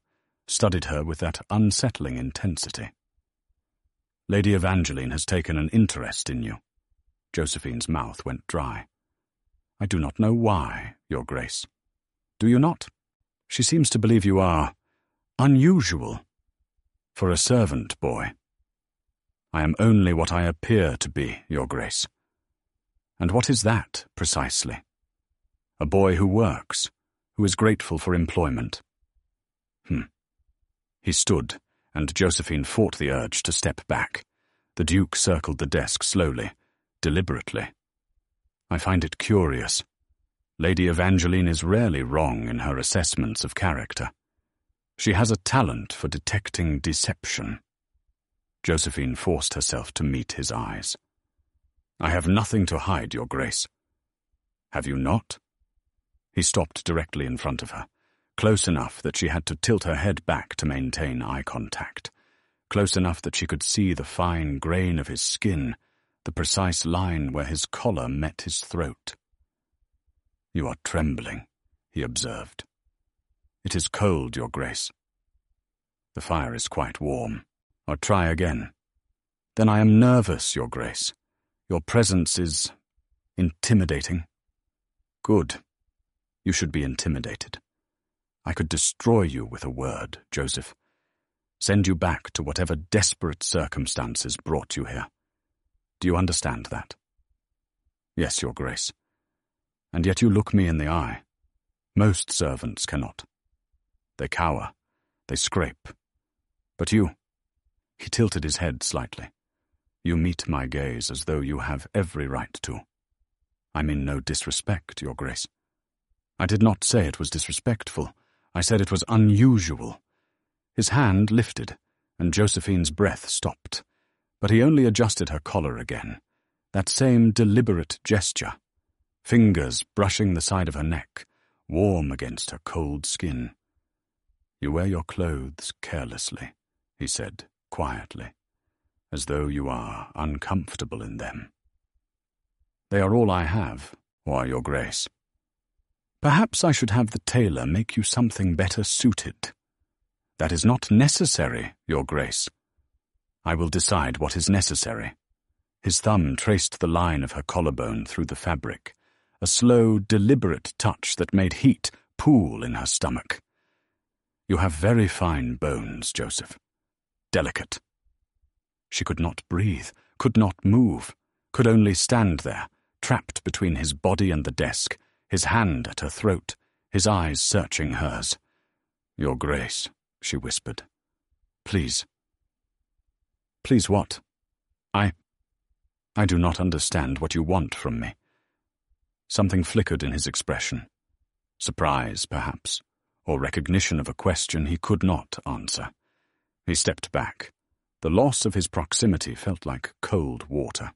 studied her with that unsettling intensity. Lady Evangeline has taken an interest in you. Josephine's mouth went dry. I do not know why, Your Grace. Do you not? She seems to believe you are unusual for a servant boy. I am only what I appear to be, Your Grace. And what is that, precisely? A boy who works, who is grateful for employment. He stood, and Josephine fought the urge to step back. The Duke circled the desk slowly, deliberately. I find it curious. Lady Evangeline is rarely wrong in her assessments of character. She has a talent for detecting deception. Josephine forced herself to meet his eyes. I have nothing to hide, Your Grace. Have you not? He stopped directly in front of her, close enough that she had to tilt her head back to maintain eye contact, close enough that she could see the fine grain of his skin, the precise line where his collar met his throat. You are trembling, he observed. It is cold, Your Grace. The fire is quite warm. Or try again. Then I am nervous, Your Grace. Your presence is intimidating. Good. You should be intimidated. I could destroy you with a word, Joseph. Send you back to whatever desperate circumstances brought you here. Do you understand that? Yes, Your Grace. And yet you look me in the eye. Most servants cannot. They cower. They scrape. But you... He tilted his head slightly. You meet my gaze as though you have every right to. I mean no disrespect, Your Grace. I did not say it was disrespectful. I said it was unusual. His hand lifted, and Josephine's breath stopped. But he only adjusted her collar again. That same deliberate gesture. Fingers brushing the side of her neck, warm against her cold skin. You wear your clothes carelessly, he said, quietly, as though you are uncomfortable in them. They are all I have, or Your Grace. Perhaps I should have the tailor make you something better suited. That is not necessary, Your Grace. I will decide what is necessary. His thumb traced the line of her collarbone through the fabric, a slow, deliberate touch that made heat pool in her stomach. You have very fine bones, Joseph. Delicate. She could not breathe, could not move, could only stand there, trapped between his body and the desk, his hand at her throat, his eyes searching hers. Your Grace, she whispered. Please. Please what? I do not understand what you want from me. Something flickered in his expression. Surprise, perhaps, or recognition of a question he could not answer. He stepped back. The loss of his proximity felt like cold water.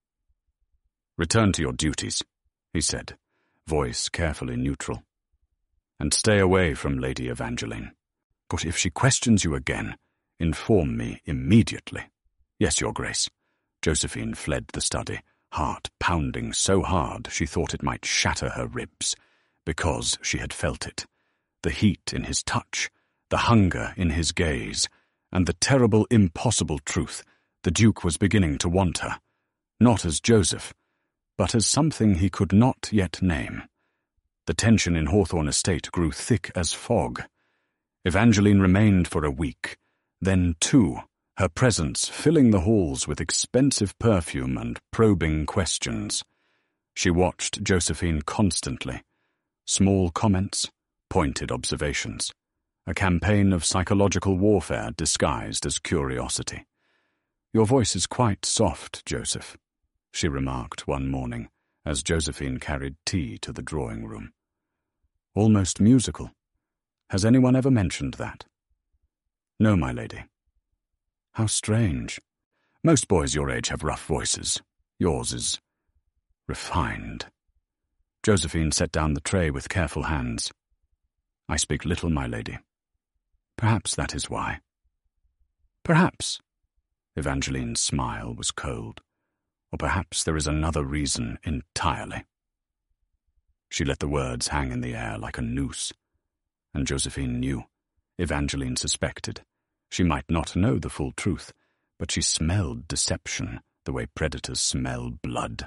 Return to your duties, he said, voice carefully neutral. And stay away from Lady Evangeline. But if she questions you again, inform me immediately. Yes, Your Grace. Josephine fled the study, heart pounding so hard she thought it might shatter her ribs, because she had felt it. The heat in his touch, the hunger in his gaze, and the terrible, impossible truth, the Duke was beginning to want her, not as Joseph, but as something he could not yet name. The tension in Hawthorne Estate grew thick as fog. Evangeline remained for a week, then 2, her presence filling the halls with expensive perfume and probing questions. She watched Josephine constantly. Small comments, pointed observations. A campaign of psychological warfare disguised as curiosity. Your voice is quite soft, Joseph, she remarked one morning as Josephine carried tea to the drawing room. Almost musical. Has anyone ever mentioned that? No, my lady. How strange. Most boys your age have rough voices. Yours is refined. Josephine set down the tray with careful hands. I speak little, my lady. Perhaps that is why. Perhaps. Evangeline's smile was cold. Or perhaps there is another reason entirely. She let the words hang in the air like a noose, and Josephine knew. Evangeline suspected. She might not know the full truth, but she smelled deception the way predators smell blood.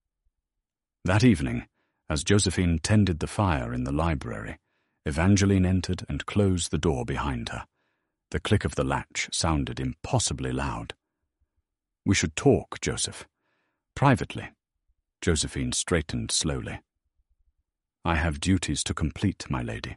That evening, as Josephine tended the fire in the library, Evangeline entered and closed the door behind her. The click of the latch sounded impossibly loud. "We should talk, Joseph. Privately." Josephine straightened slowly. "I have duties to complete, my lady."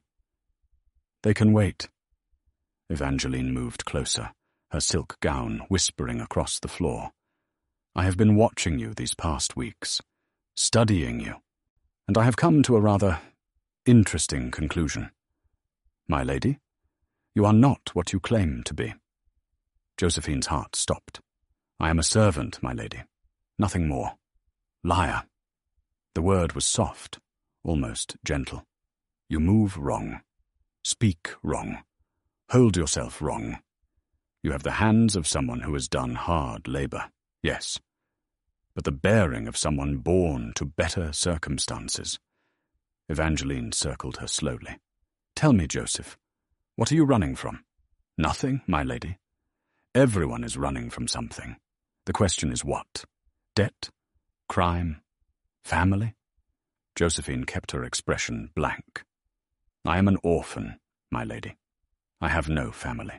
"They can wait." Evangeline moved closer, her silk gown whispering across the floor. "I have been watching you these past weeks, studying you, and I have come to a rather interesting conclusion. My lady, you are not what you claim to be." Josephine's heart stopped. "I am a servant, my lady. Nothing more. Liar." The word was soft, almost gentle. "You move wrong. Speak wrong. Hold yourself wrong. You have the hands of someone who has done hard labor, yes, but the bearing of someone born to better circumstances." Evangeline circled her slowly. "Tell me, Joseph, what are you running from?" "Nothing, my lady. Everyone is running from something. The question is what? Debt? Crime? Family?" Josephine kept her expression blank. "I am an orphan, my lady. I have no family."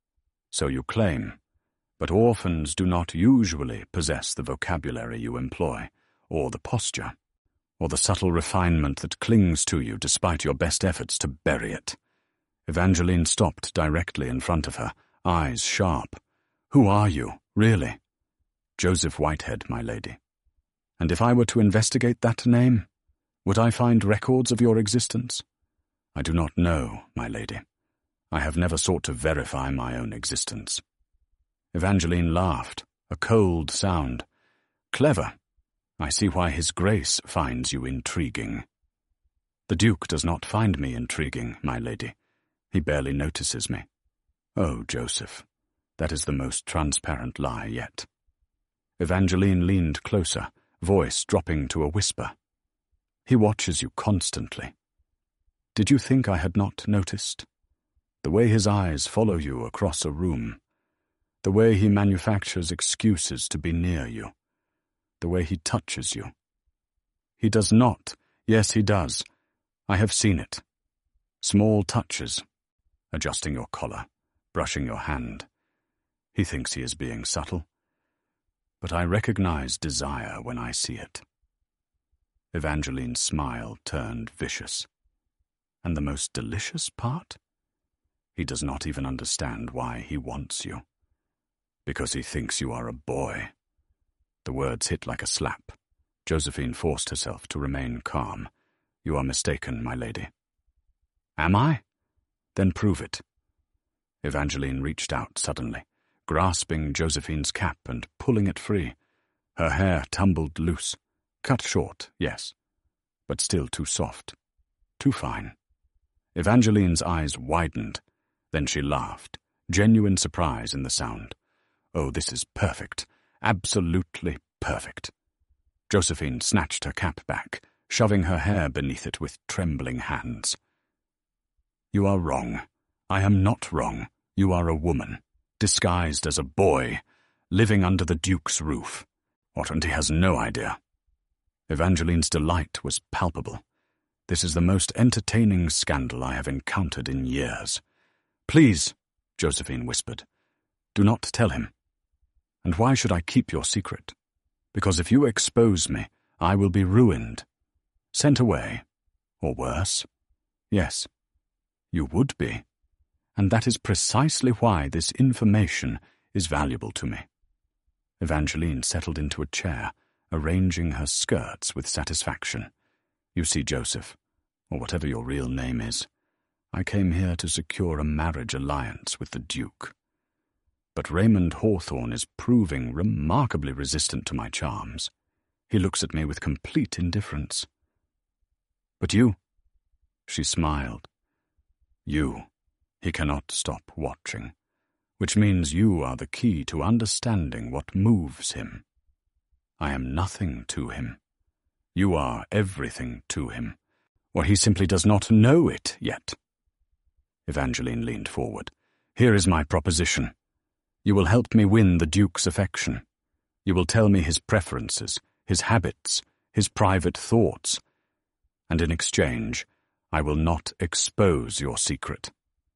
"So you claim, but orphans do not usually possess the vocabulary you employ, or the posture, or the subtle refinement that clings to you despite your best efforts to bury it." Evangeline stopped directly in front of her, eyes sharp. "Who are you, really?" "Joseph Whitehead, my lady. And if I were to investigate that name, would I find records of your existence? I do not know, my lady. I have never sought to verify my own existence." Evangeline laughed, a cold sound. "Clever. I see why His Grace finds you intriguing." "The Duke does not find me intriguing, my lady. He barely notices me." "Oh, Joseph, that is the most transparent lie yet." Evangeline leaned closer, voice dropping to a whisper. "He watches you constantly. Did you think I had not noticed? The way his eyes follow you across a room. The way he manufactures excuses to be near you. The way he touches you. He does not. Yes, he does. I have seen it. Small touches. Adjusting your collar, brushing your hand. He thinks he is being subtle. But I recognize desire when I see it." Evangeline's smile turned vicious. "And the most delicious part? He does not even understand why he wants you. Because he thinks you are a boy." The words hit like a slap. Josephine forced herself to remain calm. "You are mistaken, my lady." "Am I? Then prove it." Evangeline reached out suddenly, grasping Josephine's cap and pulling it free. Her hair tumbled loose, cut short, yes, but still too soft, too fine. Evangeline's eyes widened. Then she laughed, genuine surprise in the sound. "Oh, this is perfect, absolutely perfect." Josephine snatched her cap back, shoving her hair beneath it with trembling hands. "You are wrong. I am not wrong. You are a woman, disguised as a boy, living under the Duke's roof. And he has no idea." Evangeline's delight was palpable. "This is the most entertaining scandal I have encountered in years." "Please," Josephine whispered, "do not tell him. And why should I keep your secret? Because if you expose me, I will be ruined. Sent away. Or worse. Yes, you would be. And that is precisely why this information is valuable to me." Evangeline settled into a chair, arranging her skirts with satisfaction. "You see, Joseph, or whatever your real name is, I came here to secure a marriage alliance with the Duke. But Raymond Hawthorne is proving remarkably resistant to my charms. He looks at me with complete indifference." "But you?" She smiled. "You. He cannot stop watching, which means you are the key to understanding what moves him. I am nothing to him. You are everything to him, or he simply does not know it yet." Evangeline leaned forward. "Here is my proposition. You will help me win the Duke's affection. You will tell me his preferences, his habits, his private thoughts, and in exchange, I will not expose your secret."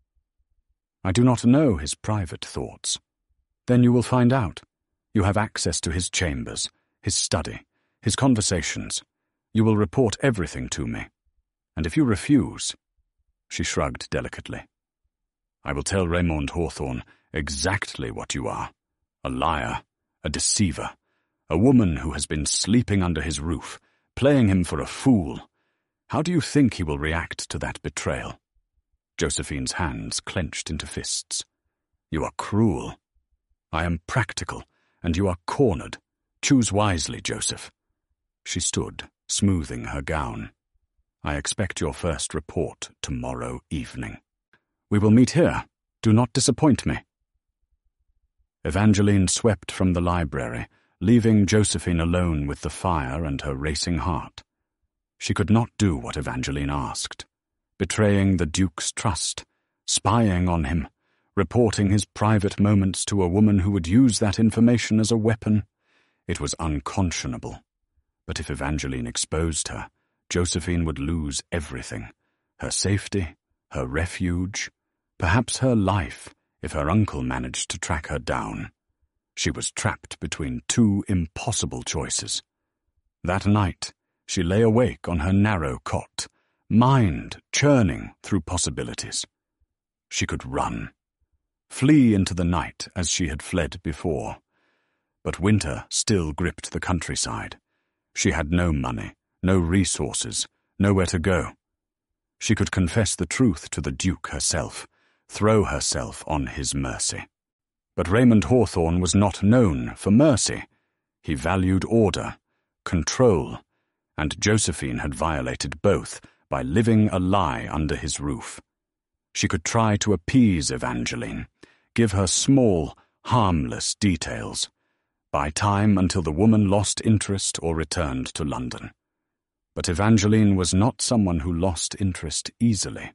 "I do not know his private thoughts." "Then you will find out. You have access to his chambers, his study, his conversations. You will report everything to me. And if you refuse—" She shrugged delicately. "I will tell Raymond Hawthorne exactly what you are. A liar, a deceiver, a woman who has been sleeping under his roof, playing him for a fool. How do you think he will react to that betrayal?" Josephine's hands clenched into fists. "You are cruel. I am practical, and you are cornered. Choose wisely, Joseph." She stood, smoothing her gown. "I expect your first report tomorrow evening." "We will meet here. Do not disappoint me." Evangeline swept from the library, leaving Josephine alone with the fire and her racing heart. She could not do what Evangeline asked. Betraying the Duke's trust, spying on him, reporting his private moments to a woman who would use that information as a weapon. It was unconscionable. But if Evangeline exposed her, Josephine would lose everything. Her safety, her refuge, perhaps her life if her uncle managed to track her down. She was trapped between two impossible choices. That night, she lay awake on her narrow cot, mind churning through possibilities. She could run, flee into the night as she had fled before. But winter still gripped the countryside. She had no money, no resources, nowhere to go. She could confess the truth to the Duke herself, throw herself on his mercy. But Raymond Hawthorne was not known for mercy. He valued order, control, and Josephine had violated both by living a lie under his roof. She could try to appease Evangeline, give her small, harmless details, buy time until the woman lost interest or returned to London. But Evangeline was not someone who lost interest easily.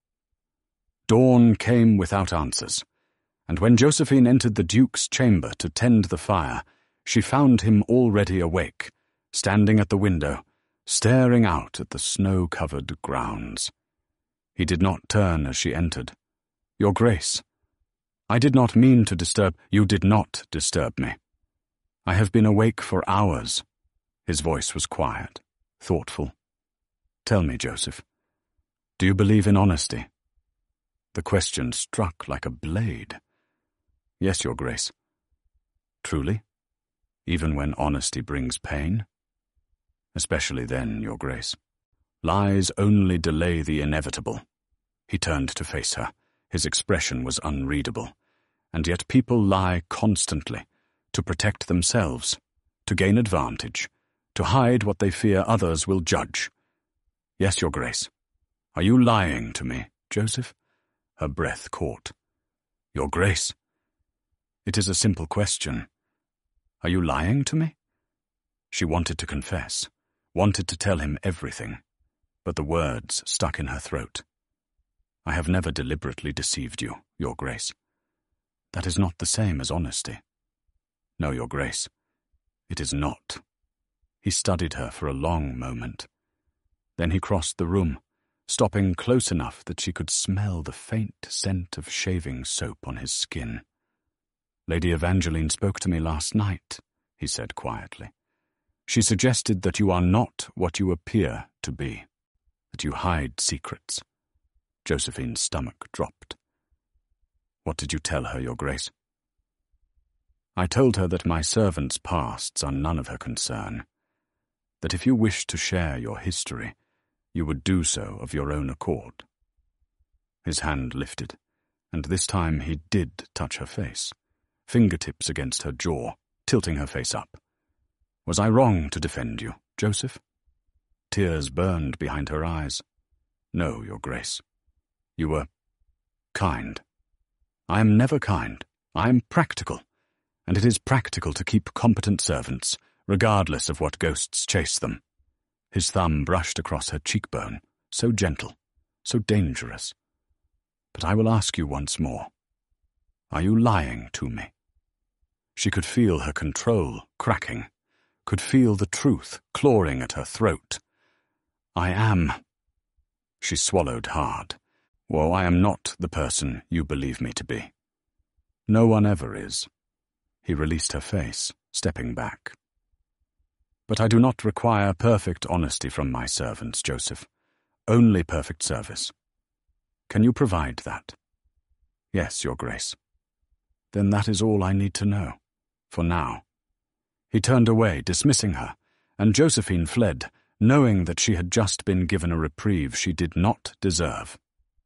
Dawn came without answers, and when Josephine entered the Duke's chamber to tend the fire, she found him already awake, standing at the window, staring out at the snow-covered grounds. He did not turn as she entered. "Your Grace, I did not mean to disturb—" "You did not disturb me. I have been awake for hours." His voice was quiet, thoughtful. "Tell me, Joseph, do you believe in honesty?" The question struck like a blade. "Yes, Your Grace." "Truly? Even when honesty brings pain?" "Especially then, Your Grace. Lies only delay the inevitable." He turned to face her. His expression was unreadable. And yet people lie constantly, to protect themselves, to gain advantage, to hide what they fear others will judge. "Yes, Your Grace. Are you lying to me, Joseph?" Her breath caught. "Your Grace." "It is a simple question. Are you lying to me?" She wanted to confess, wanted to tell him everything, but the words stuck in her throat. "I have never deliberately deceived you, Your Grace." "That is not the same as honesty." "No, Your Grace, it is not." He studied her for a long moment. Then he crossed the room, stopping close enough that she could smell the faint scent of shaving soap on his skin. "Lady Evangeline spoke to me last night," he said quietly. "She suggested that you are not what you appear to be, that you hide secrets." Josephine's stomach dropped. "What did you tell her, Your Grace?" "I told her that my servants' pasts are none of her concern, that if you wished to share your history, you would do so of your own accord." His hand lifted, and this time he did touch her face, fingertips against her jaw, tilting her face up. "Was I wrong to defend you, Joseph?" Tears burned behind her eyes. "No, Your Grace. You were kind." "I am never kind. I am practical, and it is practical to keep competent servants, regardless of what ghosts chase them." His thumb brushed across her cheekbone, so gentle, so dangerous. But I will ask you once more. Are you lying to me?" She could feel her control cracking, could feel the truth clawing at her throat. "I am." She swallowed hard. "Well, I am not the person you believe me to be. No one ever is." He released her face, stepping back. "But I do not require perfect honesty from my servants, Joseph. Only perfect service. Can you provide that?" "Yes, Your Grace." "Then that is all I need to know. For now." He turned away, dismissing her, and Josephine fled, knowing that she had just been given a reprieve she did not deserve.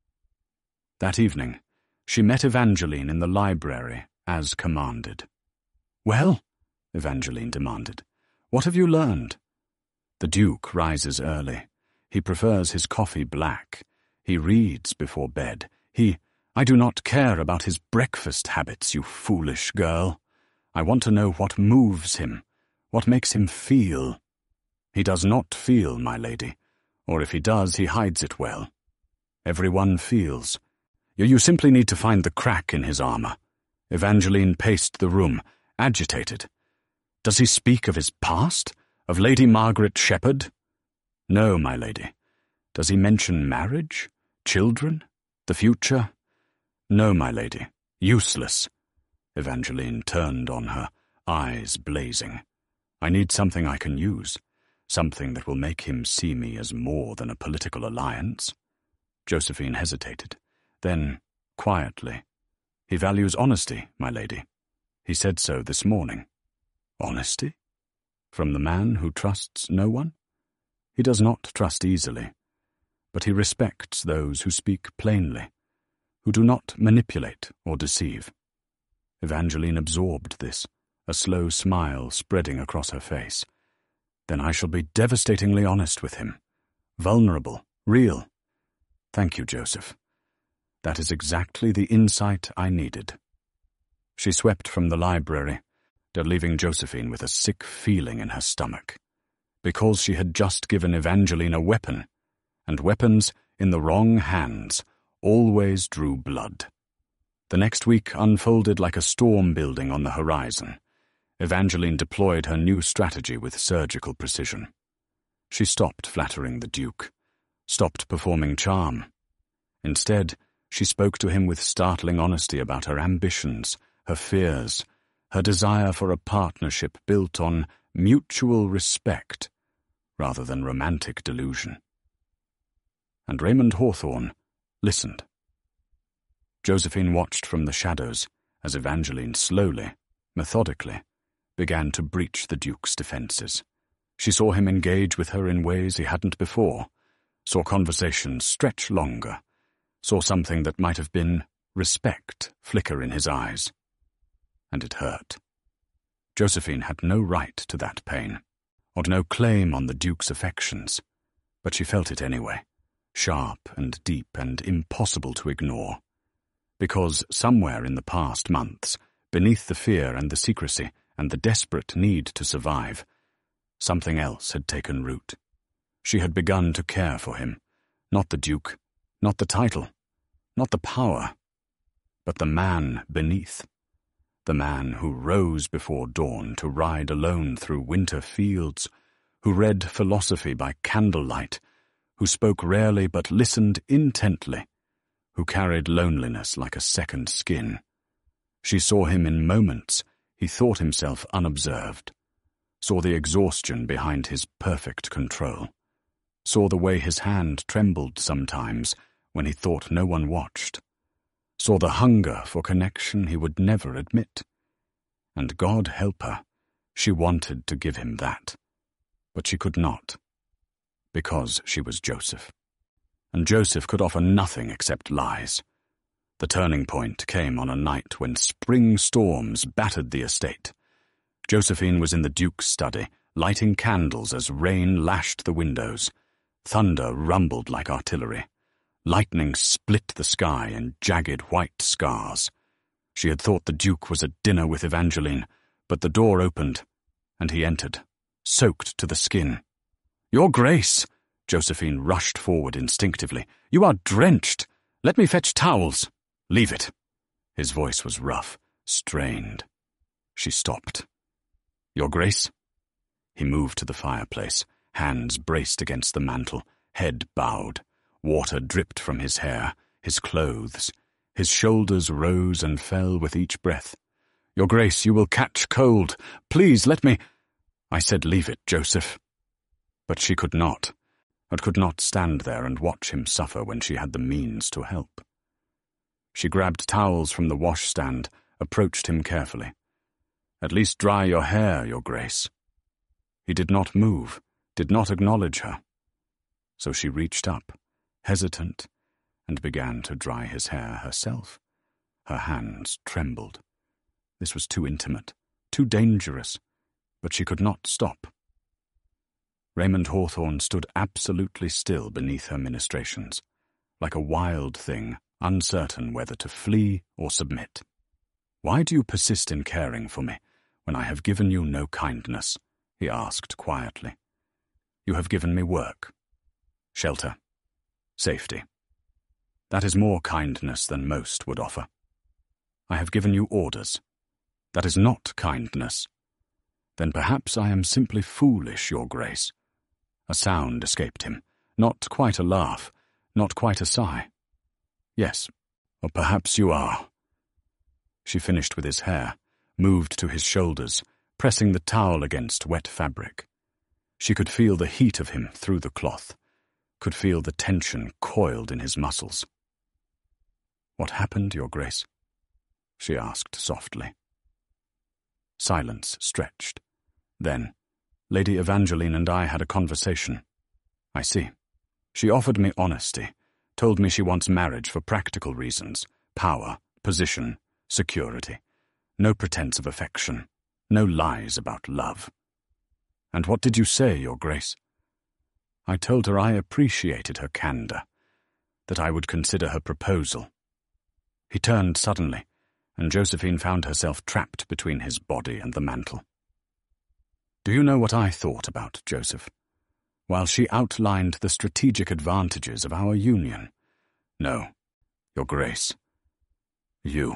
That evening, she met Evangeline in the library, as commanded. "Well?" Evangeline demanded. "What have you learned?" "The Duke rises early. He prefers his coffee black. He reads before bed. I do not care about his breakfast habits, you foolish girl. I want to know what moves him, what makes him feel." "He does not feel, my lady, or if he does, he hides it well. Everyone feels. You simply need to find the crack in his armor." Evangeline paced the room, agitated. "Does he speak of his past? Of Lady Margaret Shepherd?" "No, my lady." "Does he mention marriage? Children? The future?" "No, my lady. Useless." Evangeline turned on her, eyes blazing. "I need something I can use, something that will make him see me as more than a political alliance." Josephine hesitated. Then, quietly, "He values honesty, my lady. He said so this morning." "Honesty? From the man who trusts no one?" "He does not trust easily, but he respects those who speak plainly, who do not manipulate or deceive." Evangeline absorbed this, a slow smile spreading across her face. "Then I shall be devastatingly honest with him. Vulnerable, real. Thank you, Joseph. That is exactly the insight I needed." She swept from the library, leaving Josephine with a sick feeling in her stomach, because she had just given Evangeline a weapon, and weapons in the wrong hands always drew blood. The next week unfolded like a storm building on the horizon. Evangeline deployed her new strategy with surgical precision. She stopped flattering the Duke, stopped performing charm. Instead, she spoke to him with startling honesty about her ambitions, her fears, her desire for a partnership built on mutual respect rather than romantic delusion. And Raymond Hawthorne listened. Josephine watched from the shadows as Evangeline slowly, methodically, began to breach the Duke's defences. She saw him engage with her in ways he hadn't before, saw conversations stretch longer, saw something that might have been respect flicker in his eyes. And it hurt. Josephine had no right to that pain, or no claim on the Duke's affections, but she felt it anyway, sharp and deep and impossible to ignore. Because somewhere in the past months, beneath the fear and the secrecy and the desperate need to survive, something else had taken root. She had begun to care for him, not the Duke, not the title, not the power, but the man beneath. The man who rose before dawn to ride alone through winter fields, who read philosophy by candlelight, who spoke rarely but listened intently, who carried loneliness like a second skin. She saw him in moments he thought himself unobserved, saw the exhaustion behind his perfect control, saw the way his hand trembled sometimes when he thought no one watched, saw the hunger for connection he would never admit. And God help her, she wanted to give him that. But she could not, because she was Joseph. And Joseph could offer nothing except lies. The turning point came on a night when spring storms battered the estate. Josephine was in the Duke's study, lighting candles as rain lashed the windows. Thunder rumbled like artillery. Lightning split the sky in jagged white scars. She had thought the Duke was at dinner with Evangeline, but the door opened, and he entered, soaked to the skin. "Your Grace!" Josephine rushed forward instinctively. "You are drenched. Let me fetch towels. Leave it. His voice was rough, strained. She stopped. Your Grace? He moved to the fireplace, hands braced against the mantel, head bowed. Water dripped from his hair, his clothes. His shoulders rose and fell with each breath. Your Grace, you will catch cold. Please, let me— I said, leave it, Joseph. But she could not stand there and watch him suffer when she had the means to help. She grabbed towels from the washstand, approached him carefully. At least dry your hair, Your Grace. He did not move, did not acknowledge her. So she reached up, hesitant, and began to dry his hair herself. Her hands trembled. This was too intimate, too dangerous, but she could not stop. Raymond Hawthorne stood absolutely still beneath her ministrations, like a wild thing, uncertain whether to flee or submit. Why do you persist in caring for me when I have given you no kindness? He asked quietly. You have given me work, shelter, safety. That is more kindness than most would offer. I have given you orders. That is not kindness. Then perhaps I am simply foolish, Your Grace. A sound escaped him, not quite a laugh, not quite a sigh. Yes, or perhaps you are. She finished with his hair, moved to his shoulders, pressing the towel against wet fabric. She could feel the heat of him through the cloth, could feel the tension coiled in his muscles. What happened, Your Grace? She asked softly. Silence stretched. Then, Lady Evangeline and I had a conversation. I see. She offered me honesty, told me she wants marriage for practical reasons, power, position, security. No pretense of affection, no lies about love. And what did you say, Your Grace? I told her I appreciated her candor, that I would consider her proposal. He turned suddenly, and Josephine found herself trapped between his body and the mantel. Do you know what I thought about Joseph, while she outlined the strategic advantages of our union? No, Your Grace. You.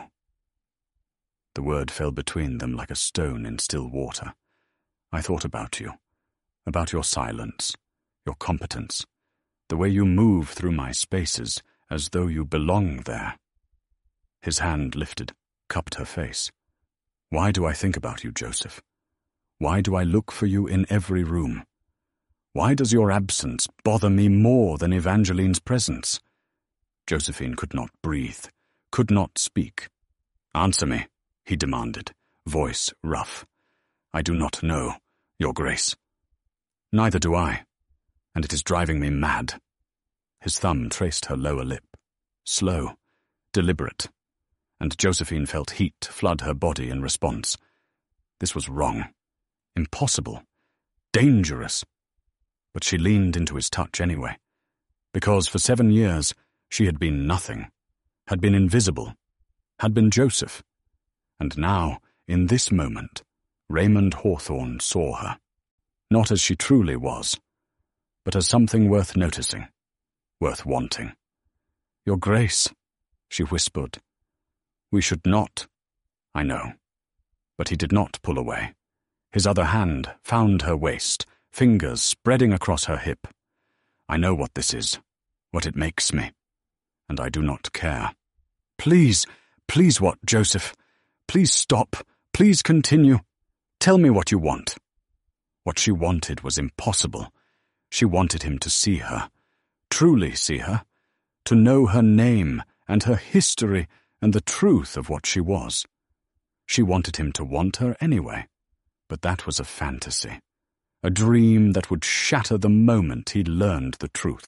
The word fell between them like a stone in still water. I thought about you, about your silence, your competence, the way you move through my spaces as though you belong there. His hand lifted, cupped her face. Why do I think about you, Joseph? Why do I look for you in every room? Why does your absence bother me more than Evangeline's presence? Josephine could not breathe, could not speak. Answer me, he demanded, voice rough. I do not know, Your Grace. Neither do I, and it is driving me mad. His thumb traced her lower lip, slow, deliberate, and Josephine felt heat flood her body in response. This was wrong, impossible, dangerous. But she leaned into his touch anyway, because for 7 years she had been nothing, had been invisible, had been Joseph. And now, in this moment, Raymond Hawthorne saw her, not as she truly was, but as something worth noticing, worth wanting. Your Grace, she whispered. We should not. I know. But he did not pull away. His other hand found her waist, fingers spreading across her hip. I know what this is, what it makes me, and I do not care. Please, please what, Joseph? Please stop. Please continue. Tell me what you want. What she wanted was impossible. She wanted him to see her, truly see her, to know her name and her history and the truth of what she was. She wanted him to want her anyway, but that was a fantasy, a dream that would shatter the moment he learned the truth.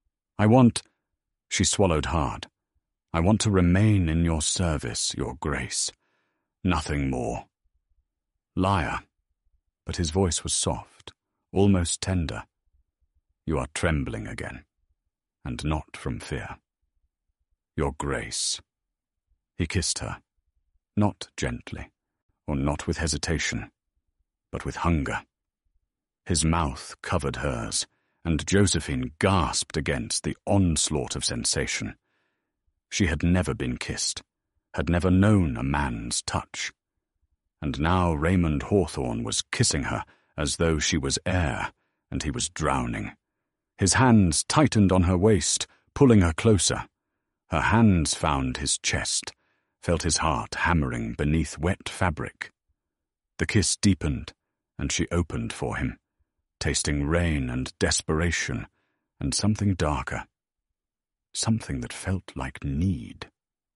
She swallowed hard. I want to remain in your service, Your Grace. Nothing more. Liar. But his voice was soft, almost tender. You are trembling again, and not from fear. Your Grace. He kissed her, not gently, or not with hesitation, but with hunger. His mouth covered hers, and Josephine gasped against the onslaught of sensation. She had never been kissed, had never known a man's touch. And now Raymond Hawthorne was kissing her as though she was air and he was drowning. His hands tightened on her waist, pulling her closer. Her hands found his chest, felt his heart hammering beneath wet fabric. The kiss deepened, and she opened for him, tasting rain and desperation and something darker, something that felt like need.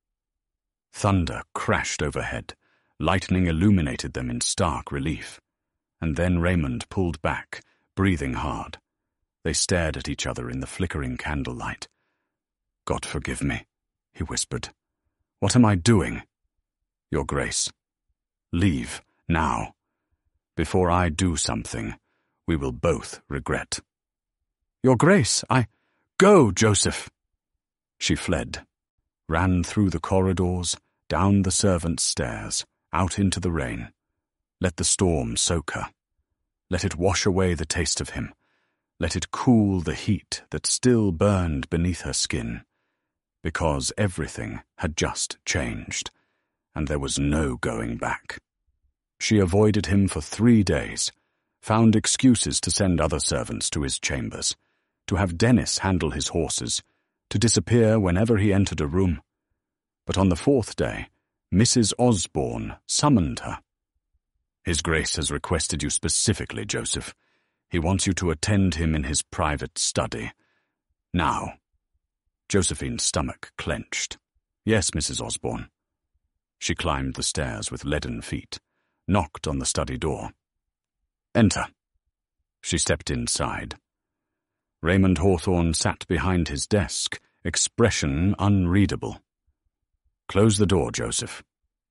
Thunder crashed overhead. Lightning illuminated them in stark relief. And then Raymond pulled back, breathing hard. They stared at each other in the flickering candlelight. "God forgive me," he whispered. "What am I doing?" "Your Grace. Leave, now. Before I do something we will both regret." "Your Grace, Go, Joseph!" She fled, ran through the corridors, down the servants' stairs, out into the rain. Let the storm soak her. Let it wash away the taste of him. Let it cool the heat that still burned beneath her skin. Because everything had just changed, and there was no going back. She avoided him for 3 days, found excuses to send other servants to his chambers, to have Dennis handle his horses, to disappear whenever he entered a room. But on the 4th day, Mrs. Osborne summoned her. "His Grace has requested you specifically, Joseph. He wants you to attend him in his private study. Now." Josephine's stomach clenched. "Yes, Mrs. Osborne." She climbed the stairs with leaden feet, knocked on the study door. "Enter." She stepped inside. Raymond Hawthorne sat behind his desk, expression unreadable. "Close the door, Joseph."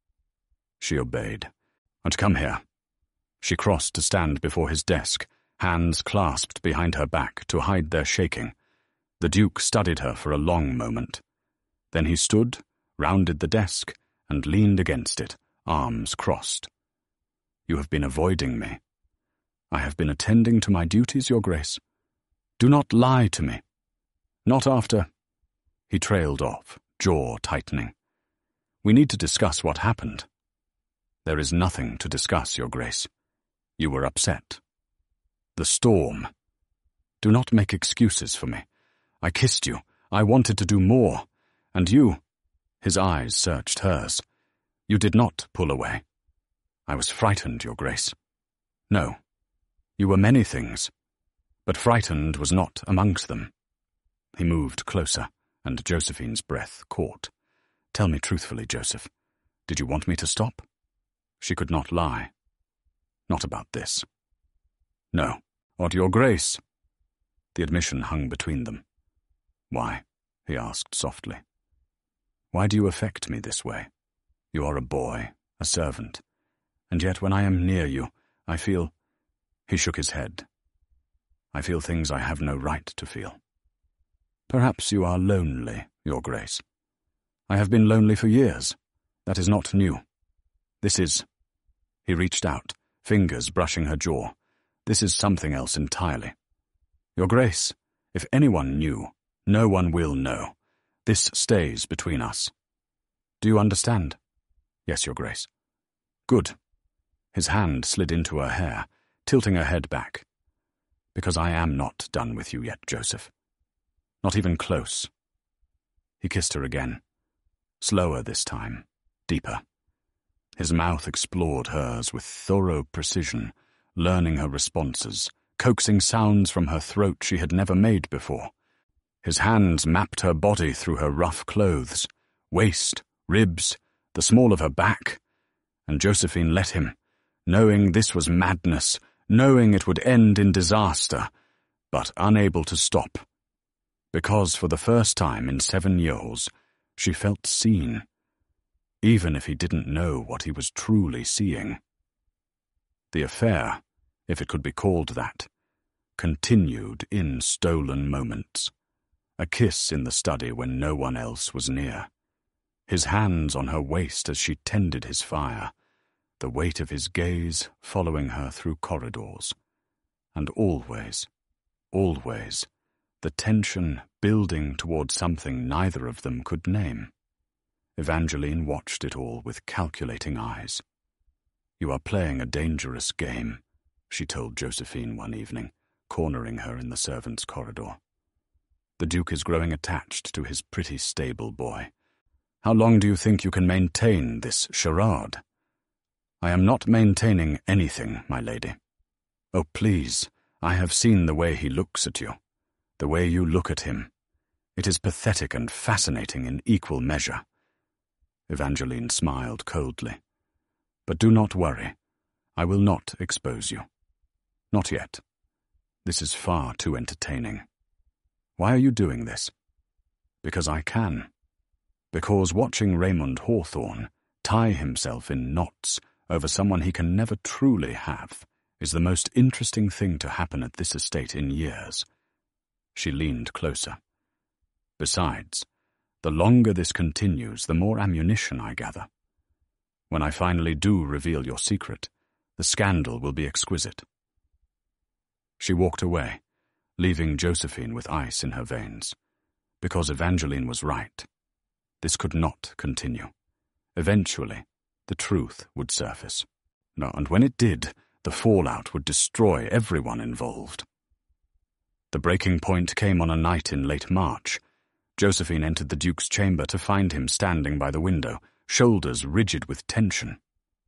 She obeyed. "And come here." She crossed to stand before his desk, hands clasped behind her back to hide their shaking. The Duke studied her for a long moment. Then he stood, rounded the desk, and leaned against it, arms crossed. "You have been avoiding me." "I have been attending to my duties, Your Grace." "Do not lie to me." "Not after—" He trailed off, jaw tightening. "We need to discuss what happened." "There is nothing to discuss, Your Grace. You were upset." "The storm." "Do not make excuses for me. I kissed you. I wanted to do more. And you—" His eyes searched hers. "You did not pull away." "I was frightened, Your Grace." "No. You were many things. But frightened was not amongst them." He moved closer, and Josephine's breath caught. "Tell me truthfully, Joseph. Did you want me to stop?" She could not lie. "Not about this." "No. What, Your Grace?" The admission hung between them. "Why?" he asked softly. "Why do you affect me this way? You are a boy, a servant. And yet when I am near you, I feel—" He shook his head. "I feel things I have no right to feel." "Perhaps you are lonely, Your Grace." "I have been lonely for years. That is not new. This is—" He reached out, fingers brushing her jaw. "This is something else entirely. Your Grace, if anyone knew, no one will know. This stays between us. Do you understand?" "Yes, Your Grace." "Good." His hand slid into her hair, tilting her head back. "Because I am not done with you yet, Joseph. Not even close." He kissed her again. Slower this time, deeper. His mouth explored hers with thorough precision, learning her responses, coaxing sounds from her throat she had never made before. His hands mapped her body through her rough clothes, waist, ribs, the small of her back. And Josephine let him, knowing this was madness, knowing it would end in disaster, but unable to stop. Because for the first time in 7 years, she felt seen, even if he didn't know what he was truly seeing. The affair, if it could be called that, continued in stolen moments. A kiss in the study when no one else was near. His hands on her waist as she tended his fire, the weight of his gaze following her through corridors. And always, always, the tension building toward something neither of them could name. Evangeline watched it all with calculating eyes. "You are playing a dangerous game," she told Josephine one evening, cornering her in the servants' corridor. "The Duke is growing attached to his pretty stable boy. How long do you think you can maintain this charade?" "I am not maintaining anything, my lady." "Oh, please, I have seen the way he looks at you, the way you look at him. It is pathetic and fascinating in equal measure." Evangeline smiled coldly. "But do not worry. I will not expose you. Not yet. This is far too entertaining. Why are you doing this?" "Because I can. Because watching Raymond Hawthorne tie himself in knots over someone he can never truly have is the most interesting thing to happen at this estate in years." She leaned closer. "Besides, the longer this continues, the more ammunition I gather. When I finally do reveal your secret, the scandal will be exquisite." She walked away, leaving Josephine with ice in her veins. Because Evangeline was right. This could not continue. Eventually, the truth would surface. No, and when it did, the fallout would destroy everyone involved. The breaking point came on a night in late March. Josephine entered the Duke's chamber to find him standing by the window, shoulders rigid with tension.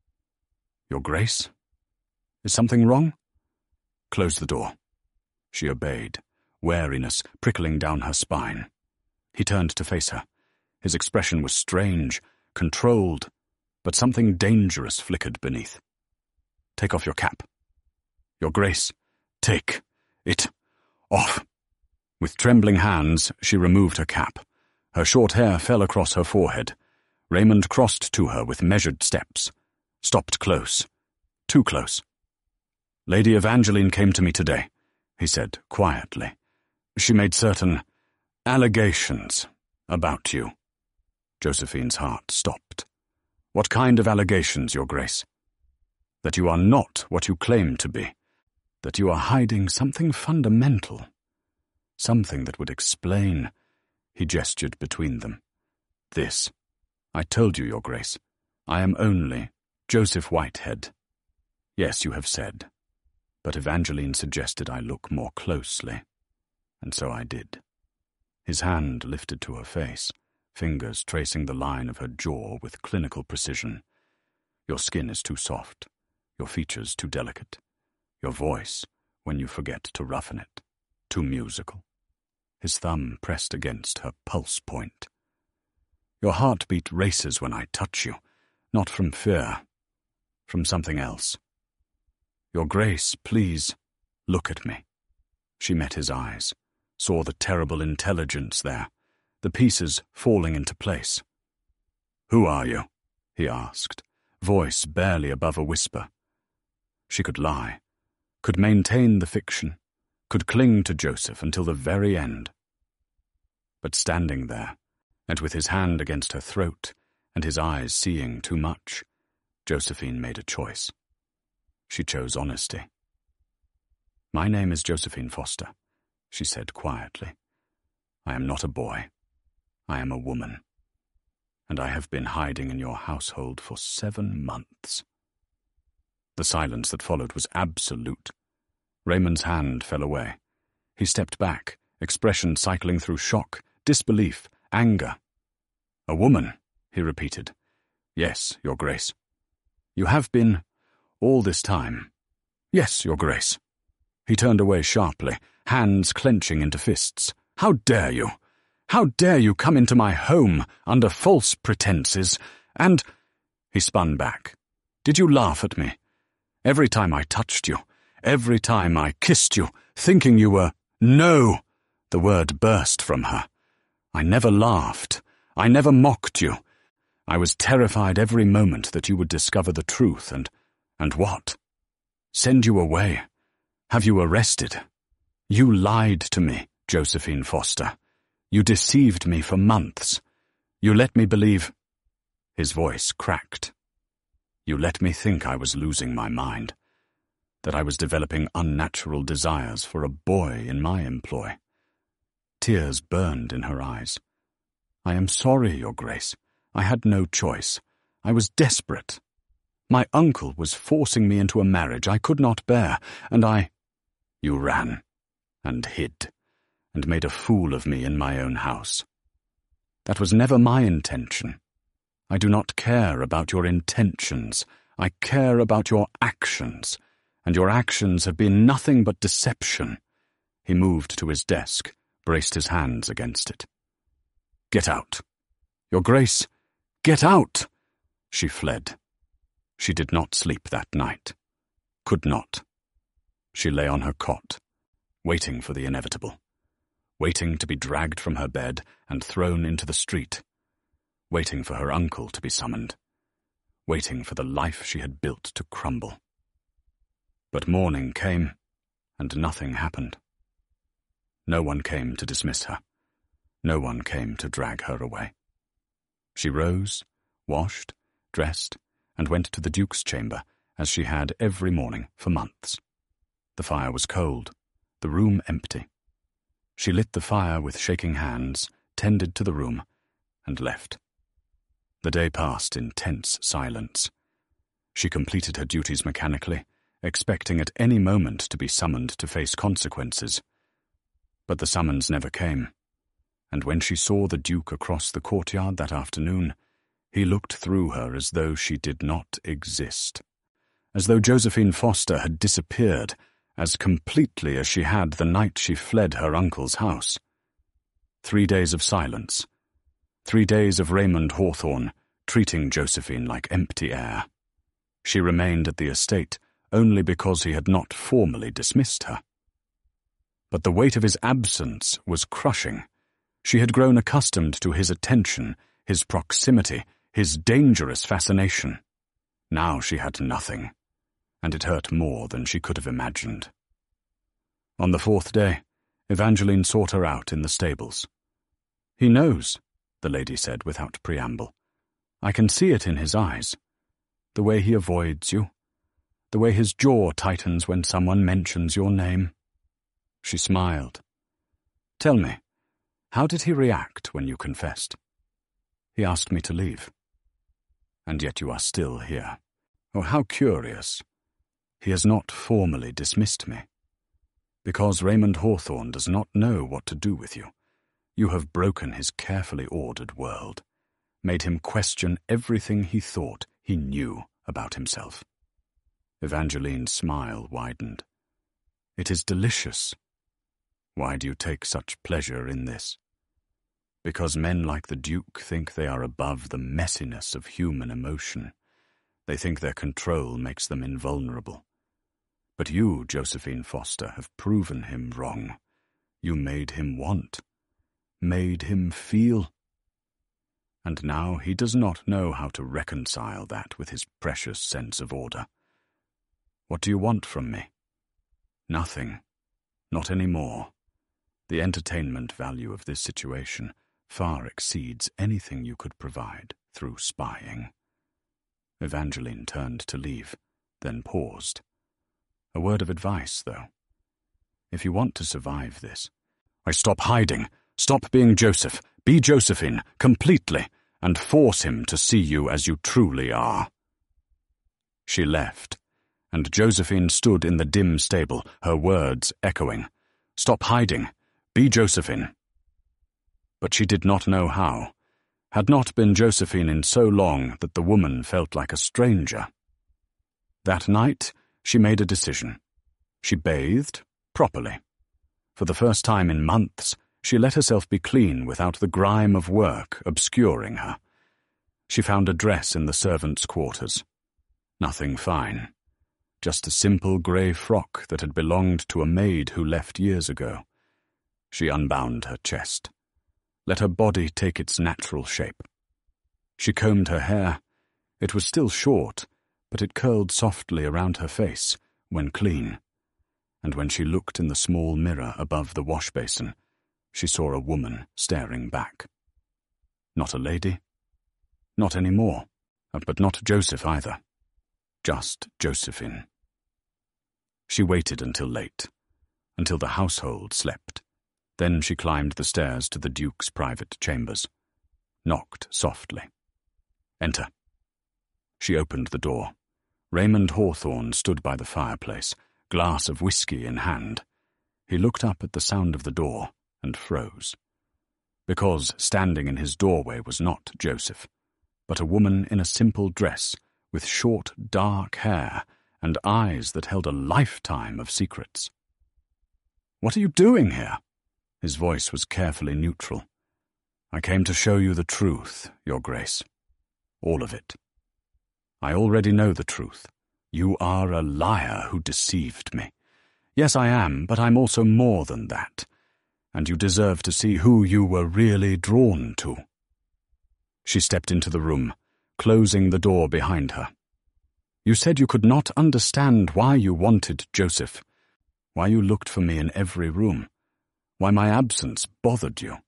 "Your Grace? Is something wrong?" "Close the door." She obeyed, wariness prickling down her spine. He turned to face her. His expression was strange, controlled, but something dangerous flickered beneath. "Take off your cap." "Your Grace, take it off." With trembling hands, she removed her cap. Her short hair fell across her forehead. Raymond crossed to her with measured steps. Stopped close. Too close. "Lady Evangeline came to me today," he said quietly. "She made certain allegations about you." Josephine's heart stopped. "What kind of allegations, Your Grace?" "That you are not what you claim to be. That you are hiding something fundamental. Something that would explain." He gestured between them. "This. I told you, Your Grace. I am only Joseph Whitehead." "Yes, you have said." But Evangeline suggested I look more closely. And so I did. His hand lifted to her face, fingers tracing the line of her jaw with clinical precision. "Your skin is too soft, your features too delicate, your voice, when you forget to roughen it, too musical." His thumb pressed against her pulse point. "Your heartbeat races when I touch you, not from fear, from something else. Your Grace, please, look at me." She met his eyes, saw the terrible intelligence there, the pieces falling into place. "Who are you?" he asked, voice barely above a whisper. She could lie, could maintain the fiction, could cling to Joseph until the very end. But standing there, and with his hand against her throat, and his eyes seeing too much, Josephine made a choice. She chose honesty. "My name is Josephine Foster," she said quietly. "I am not a boy. I am a woman. And I have been hiding in your household for 7 months." The silence that followed was absolute. Raymond's hand fell away. He stepped back, expression cycling through shock, disbelief, anger. "A woman," he repeated. "Yes, Your Grace." "You have been all this time?" "Yes, Your Grace." He turned away sharply, hands clenching into fists. "How dare you? How dare you come into my home under false pretenses and—" He spun back. "Did you laugh at me? Every time I touched you, every time I kissed you, thinking you were—" "No!" The word burst from her. "I never laughed. I never mocked you. I was terrified every moment that you would discover the truth and what? Send you away? Have you arrested? You lied to me, Josephine Foster. You deceived me for months. You let me believe—" His voice cracked. "You let me think I was losing my mind, that I was developing unnatural desires for a boy in my employ." Tears burned in her eyes. "I am sorry, Your Grace. I had no choice. I was desperate. My uncle was forcing me into a marriage I could not bear, and You ran, and hid, and made a fool of me in my own house. That was never my intention. I do not care about your intentions. I care about your actions, and your actions have been nothing but deception. He moved to his desk, braced his hands against it. Get out. Your Grace, get out! She fled. She did not sleep that night. Could not. She lay on her cot, waiting for the inevitable, waiting to be dragged from her bed and thrown into the street, waiting for her uncle to be summoned, waiting for the life she had built to crumble. But morning came, and nothing happened. No one came to dismiss her. No one came to drag her away. She rose, washed, dressed, and went to the Duke's chamber, as she had every morning for months. The fire was cold, the room empty. She lit the fire with shaking hands, tended to the room, and left. The day passed in tense silence. She completed her duties mechanically, expecting at any moment to be summoned to face consequences. But the summons never came, and when she saw the Duke across the courtyard that afternoon, he looked through her as though she did not exist, as though Josephine Foster had disappeared as completely as she had the night she fled her uncle's house. 3 days of silence. 3 days of Raymond Hawthorne treating Josephine like empty air. She remained at the estate only because he had not formally dismissed her. But the weight of his absence was crushing. She had grown accustomed to his attention, his proximity, his dangerous fascination. Now she had nothing, and it hurt more than she could have imagined. On the 4th day, Evangeline sought her out in the stables. "He knows," the lady said without preamble. "I can see it in his eyes. The way he avoids you. The way his jaw tightens when someone mentions your name." She smiled. "Tell me, how did he react when you confessed?" "He asked me to leave." "And yet you are still here. Oh, how curious. He has not formally dismissed me. Because Raymond Hawthorne does not know what to do with you. You have broken his carefully ordered world, made him question everything he thought he knew about himself." Evangeline's smile widened. "It is delicious. Why do you take such pleasure in this?" "Because men like the Duke think they are above the messiness of human emotion. They think their control makes them invulnerable. But you, Josephine Foster, have proven him wrong. You made him want, made him feel. And now he does not know how to reconcile that with his precious sense of order. What do you want from me?" "Nothing. Not any more. The entertainment value of this situation far exceeds anything you could provide through spying." Evangeline turned to leave, then paused. "A word of advice, though. If you want to survive this, stop hiding, stop being Joseph, be Josephine, completely, and force him to see you as you truly are." She left, and Josephine stood in the dim stable, her words echoing. Stop hiding, be Josephine. But she did not know how, had not been Josephine in so long that the woman felt like a stranger. That night, she made a decision. She bathed properly. For the first time in months, she let herself be clean without the grime of work obscuring her. She found a dress in the servants' quarters. Nothing fine. Just a simple grey frock that had belonged to a maid who left years ago. She unbound her chest. Let her body take its natural shape. She combed her hair. It was still short, but it curled softly around her face when clean. And when she looked in the small mirror above the wash basin, she saw a woman staring back. Not a lady. Not any more. But not Joseph either. Just Josephine. She waited until late, until the household slept. Then she climbed the stairs to the Duke's private chambers, knocked softly. Enter." She opened the door. Raymond Hawthorne stood by the fireplace, glass of whiskey in hand. He looked up at the sound of the door and froze. Because standing in his doorway was not Joseph, but a woman in a simple dress, with short, dark hair and eyes that held a lifetime of secrets. "What are you doing here?" His voice was carefully neutral. "I came to show you the truth, Your Grace. All of it. I already know the truth. You are a liar who deceived me. Yes, I am, but I'm also more than that. And you deserve to see who you were really drawn to." She stepped into the room, closing the door behind her. "You said you could not understand why you wanted Joseph, why you looked for me in every room, why my absence bothered you.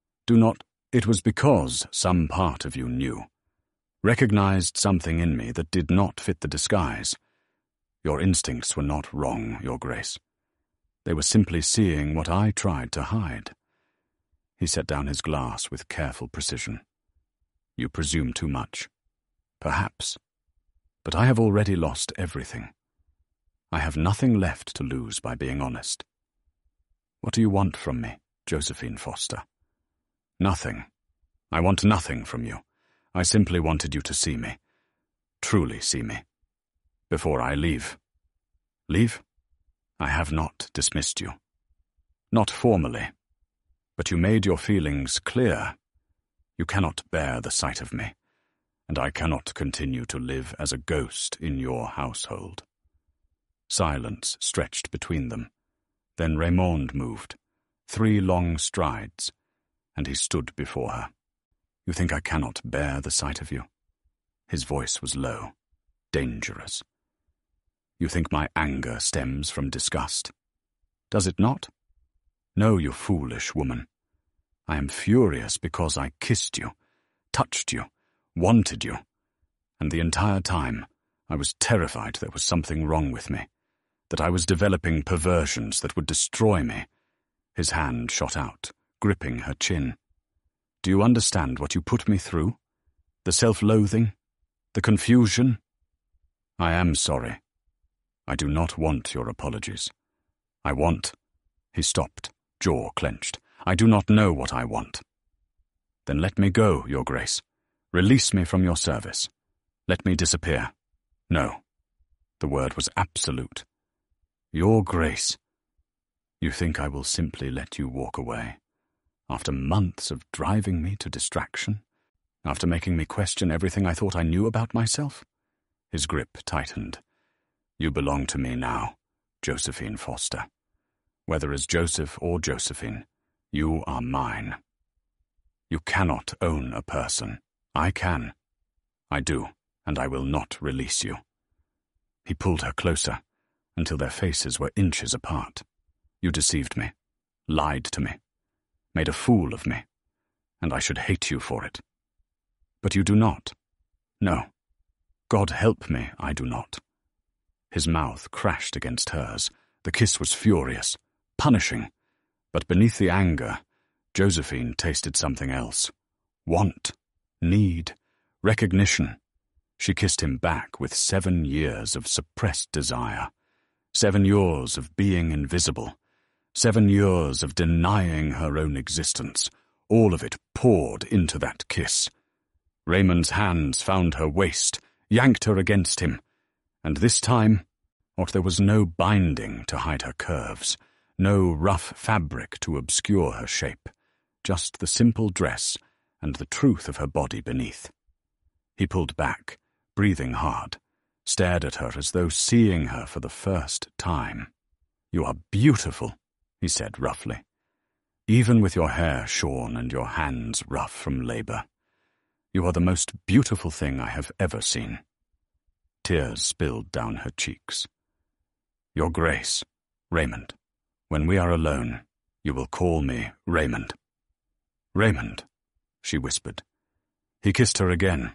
It was because some part of you knew, recognized something in me that did not fit the disguise. Your instincts were not wrong, Your Grace. They were simply seeing what I tried to hide." He set down his glass with careful precision. "You presume too much. Perhaps. But I have already lost everything. I have nothing left to lose by being honest. What do you want from me, Josephine Foster?" "Nothing. I want nothing from you. I simply wanted you to see me. Truly see me. Before I leave." "Leave? I have not dismissed you. Not formally. But you made your feelings clear. You cannot bear the sight of me, and I cannot continue to live as a ghost in your household." Silence stretched between them. Then Raymond moved, 3 long strides, and he stood before her. "You think I cannot bear the sight of you?" His voice was low, dangerous. "You think my anger stems from disgust? Does it not? No, you foolish woman. I am furious because I kissed you, touched you, wanted you, and the entire time I was terrified there was something wrong with me, that I was developing perversions that would destroy me." His hand shot out, gripping her chin. "Do you understand what you put me through? The self-loathing? The confusion? I am sorry. I do not want your apologies. I want—" He stopped, jaw clenched. "I do not know what I want." "Then let me go, Your Grace. Release me from your service. Let me disappear." "No." The word was absolute. "Your Grace." "You think I will simply let you walk away? After months of driving me to distraction? After making me question everything I thought I knew about myself?" His grip tightened. "You belong to me now, Josephine Foster. Whether as Joseph or Josephine, you are mine. You cannot own a person. I can. I do, and I will not release you." He pulled her closer, until their faces were inches apart. "You deceived me, lied to me, made a fool of me, and I should hate you for it. But you do not. No. God help me, I do not." His mouth crashed against hers. The kiss was furious, punishing, but beneath the anger, Josephine tasted something else. Want, need, recognition. She kissed him back with 7 years of suppressed desire, 7 years of being invisible, 7 years of denying her own existence. All of it poured into that kiss. Raymond's hands found her waist, yanked her against him, and this time, there was no binding to hide her curves, no rough fabric to obscure her shape, just the simple dress and the truth of her body beneath. He pulled back, breathing hard, stared at her as though seeing her for the first time. "You are beautiful," he said roughly, "even with your hair shorn and your hands rough from labor. You are the most beautiful thing I have ever seen." Tears spilled down her cheeks. "Your Grace, Raymond, when we are alone, you will call me Raymond." "Raymond," she whispered. He kissed her again.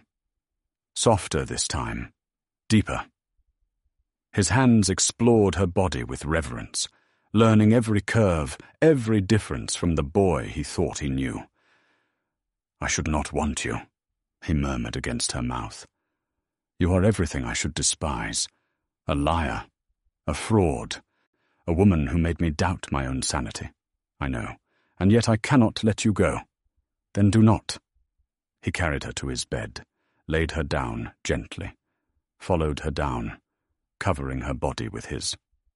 Softer this time, deeper. His hands explored her body with reverence, learning every curve, every difference from the boy he thought he knew. "I should not want you. he murmured against her mouth. "You are everything I should despise. A liar, a fraud, a woman who made me doubt my own sanity. I know, and yet I cannot let you go. Then do not." He carried her to his bed, laid her down gently, followed her down, covering her body with his.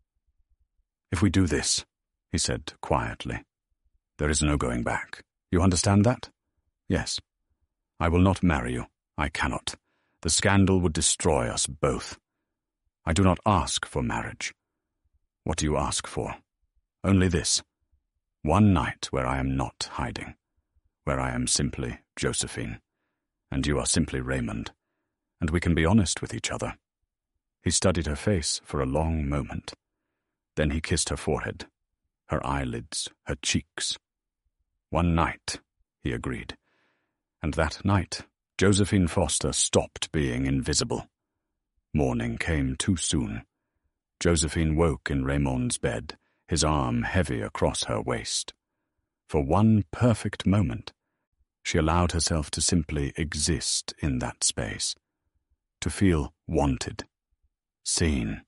"If we do this," he said quietly, "there is no going back. You understand that?" "Yes. I will not marry you. I cannot. The scandal would destroy us both. I do not ask for marriage. What do you ask for? Only this. One night where I am not hiding, where I am simply Josephine, and you are simply Raymond, and we can be honest with each other." He studied her face for a long moment. Then he kissed her forehead, her eyelids, her cheeks. "One night," he agreed. And that night, Josephine Foster stopped being invisible. Morning came too soon. Josephine woke in Raymond's bed, his arm heavy across her waist. For one perfect moment, she allowed herself to simply exist in that space, to feel wanted, seen.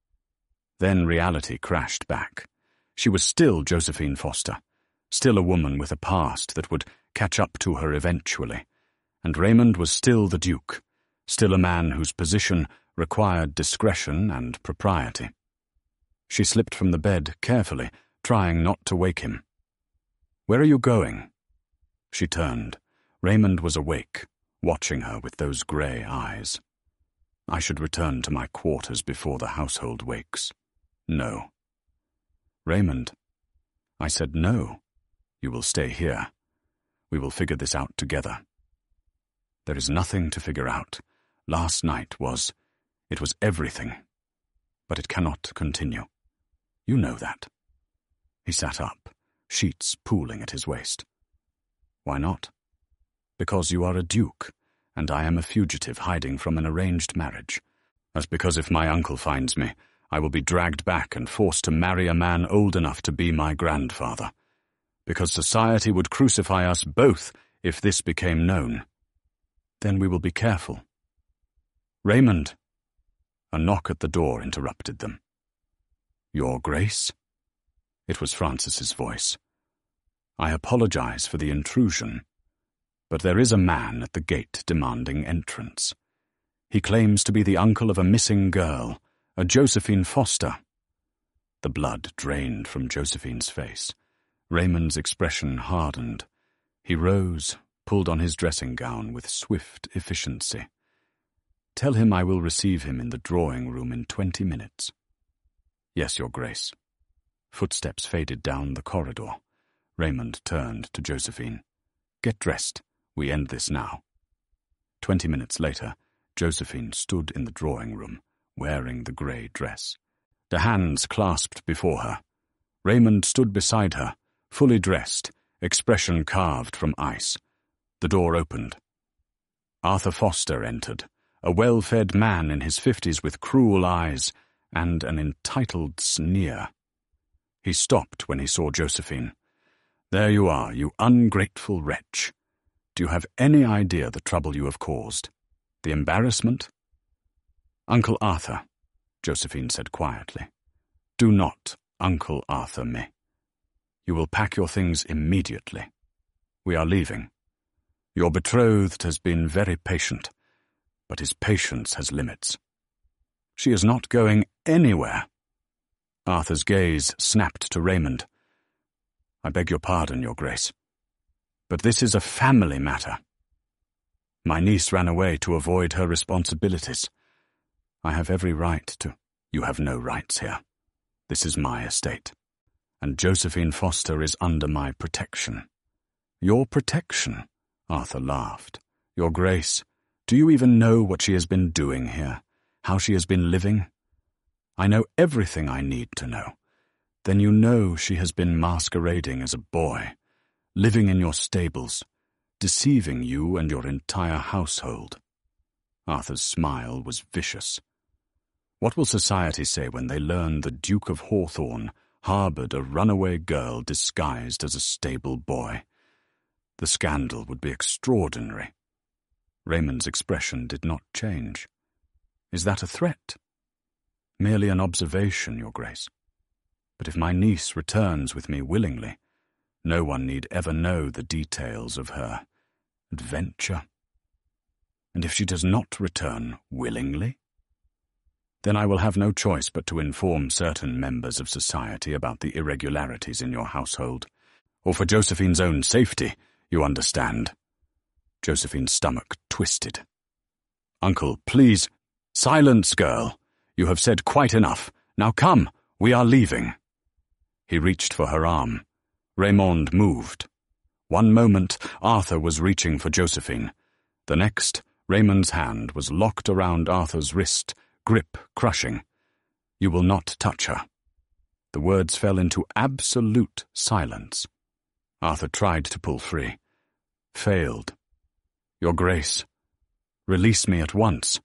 Then reality crashed back. She was still Josephine Foster, still a woman with a past that would catch up to her eventually, and Raymond was still the Duke, still a man whose position required discretion and propriety. She slipped from the bed carefully, trying not to wake him. "Where are you going?" She turned. Raymond was awake, watching her with those grey eyes. "I should return to my quarters before the household wakes." "No." "Raymond." I said no. "You will stay here. We will figure this out together." "There is nothing to figure out. Last night it was everything. But it cannot continue. You know that." He sat up, sheets pooling at his waist. "Why not?" "Because you are a duke, and I am a fugitive hiding from an arranged marriage. As because if my uncle finds me, I will be dragged back and forced to marry a man old enough to be my grandfather. Because society would crucify us both if this became known. Then we will be careful." "Raymond!" A knock at the door interrupted them. "Your Grace?" It was Francis's voice. "I apologize for the intrusion, but there is a man at the gate demanding entrance. He claims to be the uncle of a missing girl, a Josephine Foster." The blood drained from Josephine's face. Raymond's expression hardened. He rose, pulled on his dressing gown with swift efficiency. "Tell him I will receive him in the drawing-room in 20 minutes. "Yes, Your Grace." Footsteps faded down the corridor. Raymond turned to Josephine. "Get dressed. We end this now." 20 minutes later, Josephine stood in the drawing-room, wearing the grey dress. The hands clasped before her. Raymond stood beside her, fully dressed, expression carved from ice. The door opened. Arthur Foster entered, a well-fed man in his 50s with cruel eyes and an entitled sneer. He stopped when he saw Josephine. "There you are, you ungrateful wretch. Do you have any idea the trouble you have caused? The embarrassment?" "Uncle Arthur," Josephine said quietly. "Do not Uncle Arthur me. You will pack your things immediately. We are leaving. Your betrothed has been very patient, but his patience has limits. She is not going anywhere." Arthur's gaze snapped to Raymond. "I beg your pardon, Your Grace, but this is a family matter. My niece ran away to avoid her responsibilities. I have every right to—" "You have no rights here. This is my estate, and Josephine Foster is under my protection." "Your protection?" Arthur laughed. "Your Grace, do you even know what she has been doing here? How she has been living? I know everything I need to know. Then you know she has been masquerading as a boy, living in your stables, deceiving you and your entire household." Arthur's smile was vicious. "What will society say when they learn the Duke of Hawthorne harbored a runaway girl disguised as a stable boy? The scandal would be extraordinary." Raymond's expression did not change. "Is that a threat?" "Merely an observation, Your Grace. But if my niece returns with me willingly, no one need ever know the details of her adventure. And if she does not return willingly, then I will have no choice but to inform certain members of society about the irregularities in your household, or for Josephine's own safety, you understand." Josephine's stomach twisted. "Uncle, please, silence, girl. You have said quite enough. Now come, we are leaving." He reached for her arm. Raymond moved. One moment, Arthur was reaching for Josephine. The next, Raymond's hand was locked around Arthur's wrist, grip crushing. "You will not touch her." The words fell into absolute silence. Arthur tried to pull free. Failed. "Your Grace, release me at once."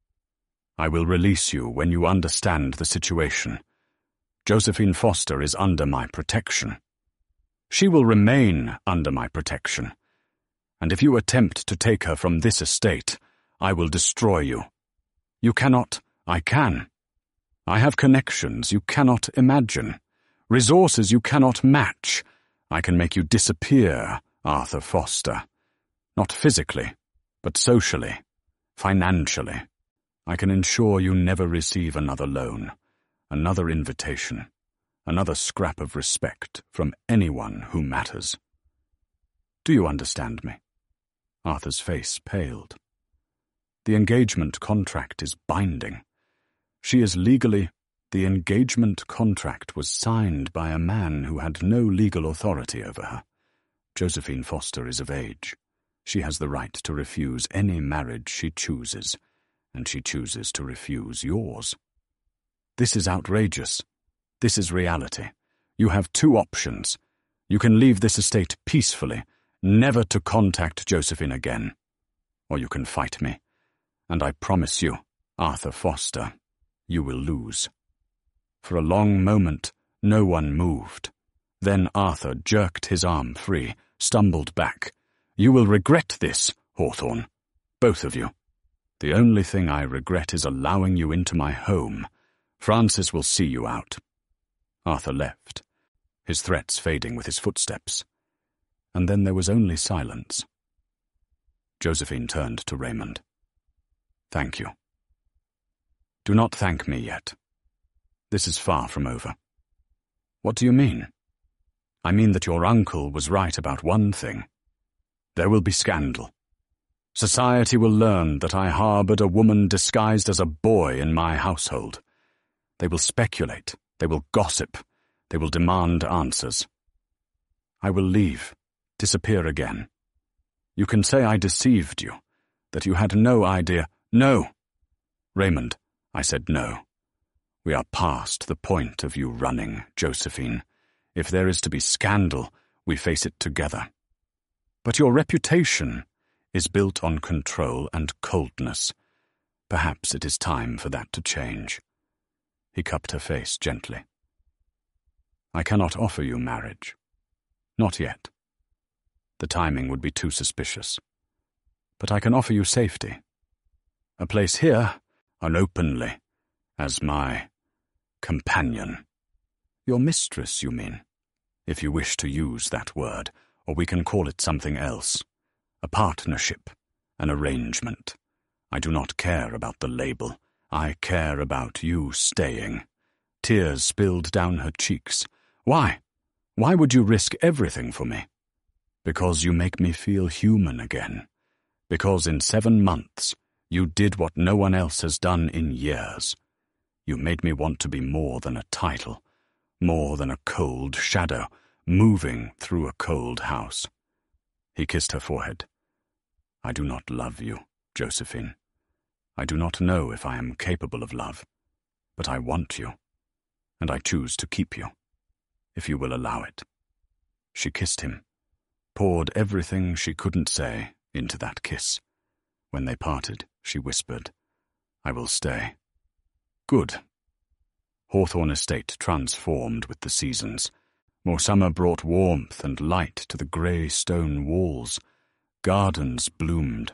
"I will release you when you understand the situation. Josephine Foster is under my protection. She will remain under my protection. And if you attempt to take her from this estate, I will destroy you. You cannot, I can. I have connections you cannot imagine, resources you cannot match. I can make you disappear, Arthur Foster. Not physically, but socially, financially. I can ensure you never receive another loan, another invitation, another scrap of respect from anyone who matters. Do you understand me?" Arthur's face paled. "The engagement contract is binding. She is legally... The engagement contract was signed by a man who had no legal authority over her. Josephine Foster is of age. She has the right to refuse any marriage she chooses, and she chooses to refuse yours. This is outrageous. This is reality. You have two options. You can leave this estate peacefully, never to contact Josephine again. Or you can fight me. And I promise you, Arthur Foster, you will lose." For a long moment, no one moved. Then Arthur jerked his arm free, stumbled back. "You will regret this, Hawthorne. Both of you. The only thing I regret is allowing you into my home. Francis will see you out." Arthur left, his threats fading with his footsteps. And then there was only silence. Josephine turned to Raymond. "Thank you." "Do not thank me yet. This is far from over." "What do you mean?" "I mean that your uncle was right about one thing. There will be scandal. Society will learn that I harbored a woman disguised as a boy in my household. They will speculate, they will gossip, they will demand answers. I will leave, disappear again. You can say I deceived you, that you had no idea. No! Raymond, I said no. We are past the point of you running, Josephine. If there is to be scandal, we face it together. But your reputation is built on control and coldness. Perhaps it is time for that to change." He cupped her face gently. "I cannot offer you marriage. Not yet. The timing would be too suspicious. But I can offer you safety. A place here, and openly, as my companion. Your mistress, you mean, if you wish to use that word, or we can call it something else. A partnership, an arrangement. I do not care about the label. I care about you staying." Tears spilled down her cheeks. "Why? Why would you risk everything for me?" "Because you make me feel human again. Because in 7 months, you did what no one else has done in years. You made me want to be more than a title, more than a cold shadow, moving through a cold house." He kissed her forehead. "I do not love you, Josephine. I do not know if I am capable of love, but I want you, and I choose to keep you, if you will allow it." She kissed him, poured everything she couldn't say into that kiss. When they parted, she whispered, "I will stay." Good. Hawthorne Estate transformed with the seasons. More summer brought warmth and light to the grey stone walls. Gardens bloomed.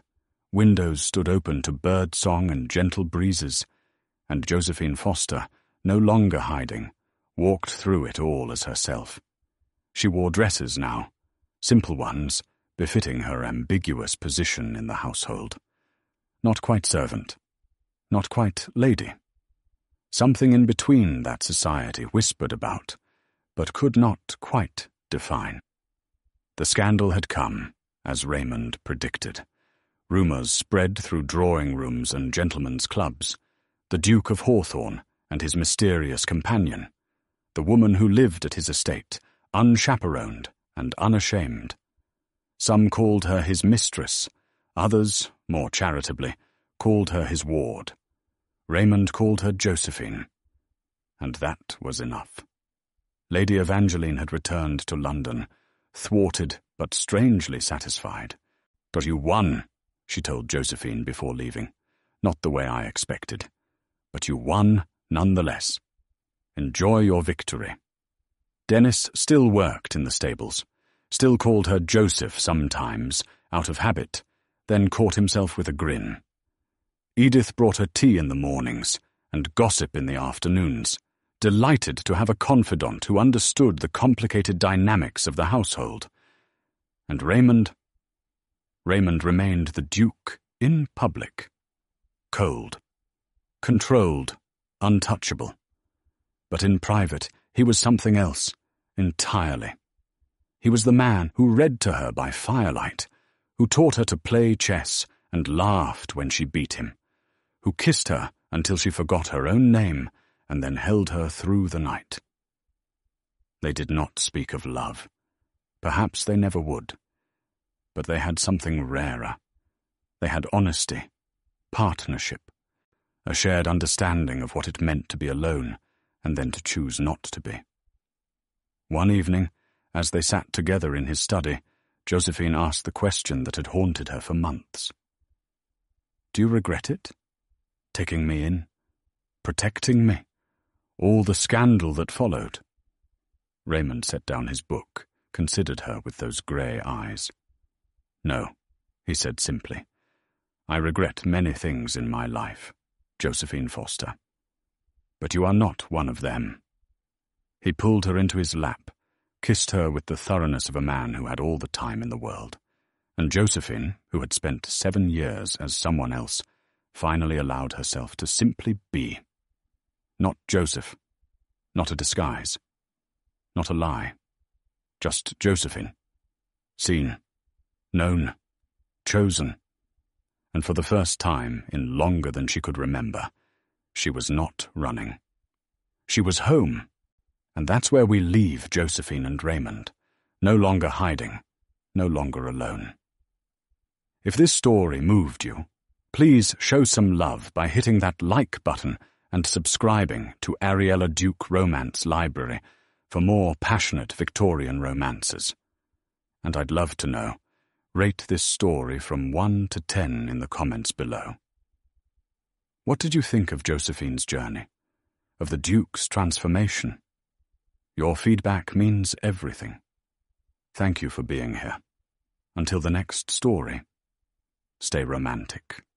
Windows stood open to bird song and gentle breezes, and Josephine Foster, no longer hiding, walked through it all as herself. She wore dresses now, simple ones, befitting her ambiguous position in the household. Not quite servant, not quite lady. Something in between that society whispered about, but could not quite define. The scandal had come, as Raymond predicted. Rumours spread through drawing rooms and gentlemen's clubs. The Duke of Hawthorne and his mysterious companion, the woman who lived at his estate, unchaperoned and unashamed. Some called her his mistress, others, more charitably, called her his ward. Raymond called her Josephine, and that was enough. Lady Evangeline had returned to London, thwarted but strangely satisfied. "But you won," she told Josephine before leaving. "Not the way I expected. But you won nonetheless. Enjoy your victory." Dennis still worked in the stables, still called her Joseph sometimes, out of habit, then caught himself with a grin. Edith brought her tea in the mornings and gossip in the afternoons, delighted to have a confidant who understood the complicated dynamics of the household. And Raymond remained the Duke in public, cold, controlled, untouchable. But in private, he was something else, entirely. He was the man who read to her by firelight, who taught her to play chess and laughed when she beat him, who kissed her until she forgot her own name and then held her through the night. They did not speak of love. Perhaps they never would. But they had something rarer. They had honesty, partnership, a shared understanding of what it meant to be alone and then to choose not to be. One evening, as they sat together in his study, Josephine asked the question that had haunted her for months. "Do you regret it? Taking me in? Protecting me? All the scandal that followed?" Raymond set down his book, considered her with those grey eyes. "No," he said simply. "I regret many things in my life, Josephine Foster. But you are not one of them." He pulled her into his lap, kissed her with the thoroughness of a man who had all the time in the world, and Josephine, who had spent 7 years as someone else, finally allowed herself to simply be. Not Joseph, not a disguise, not a lie, just Josephine. Seen, known, chosen, and for the first time in longer than she could remember, she was not running. She was home, and that's where we leave Josephine and Raymond, no longer hiding, no longer alone. If this story moved you, please show some love by hitting that like button and subscribing to Ariella Duke Romance Library for more passionate Victorian romances. And I'd love to know, rate this story from 1 to 10 in the comments below. What did you think of Josephine's journey, of the Duke's transformation? Your feedback means everything. Thank you for being here. Until the next story, stay romantic.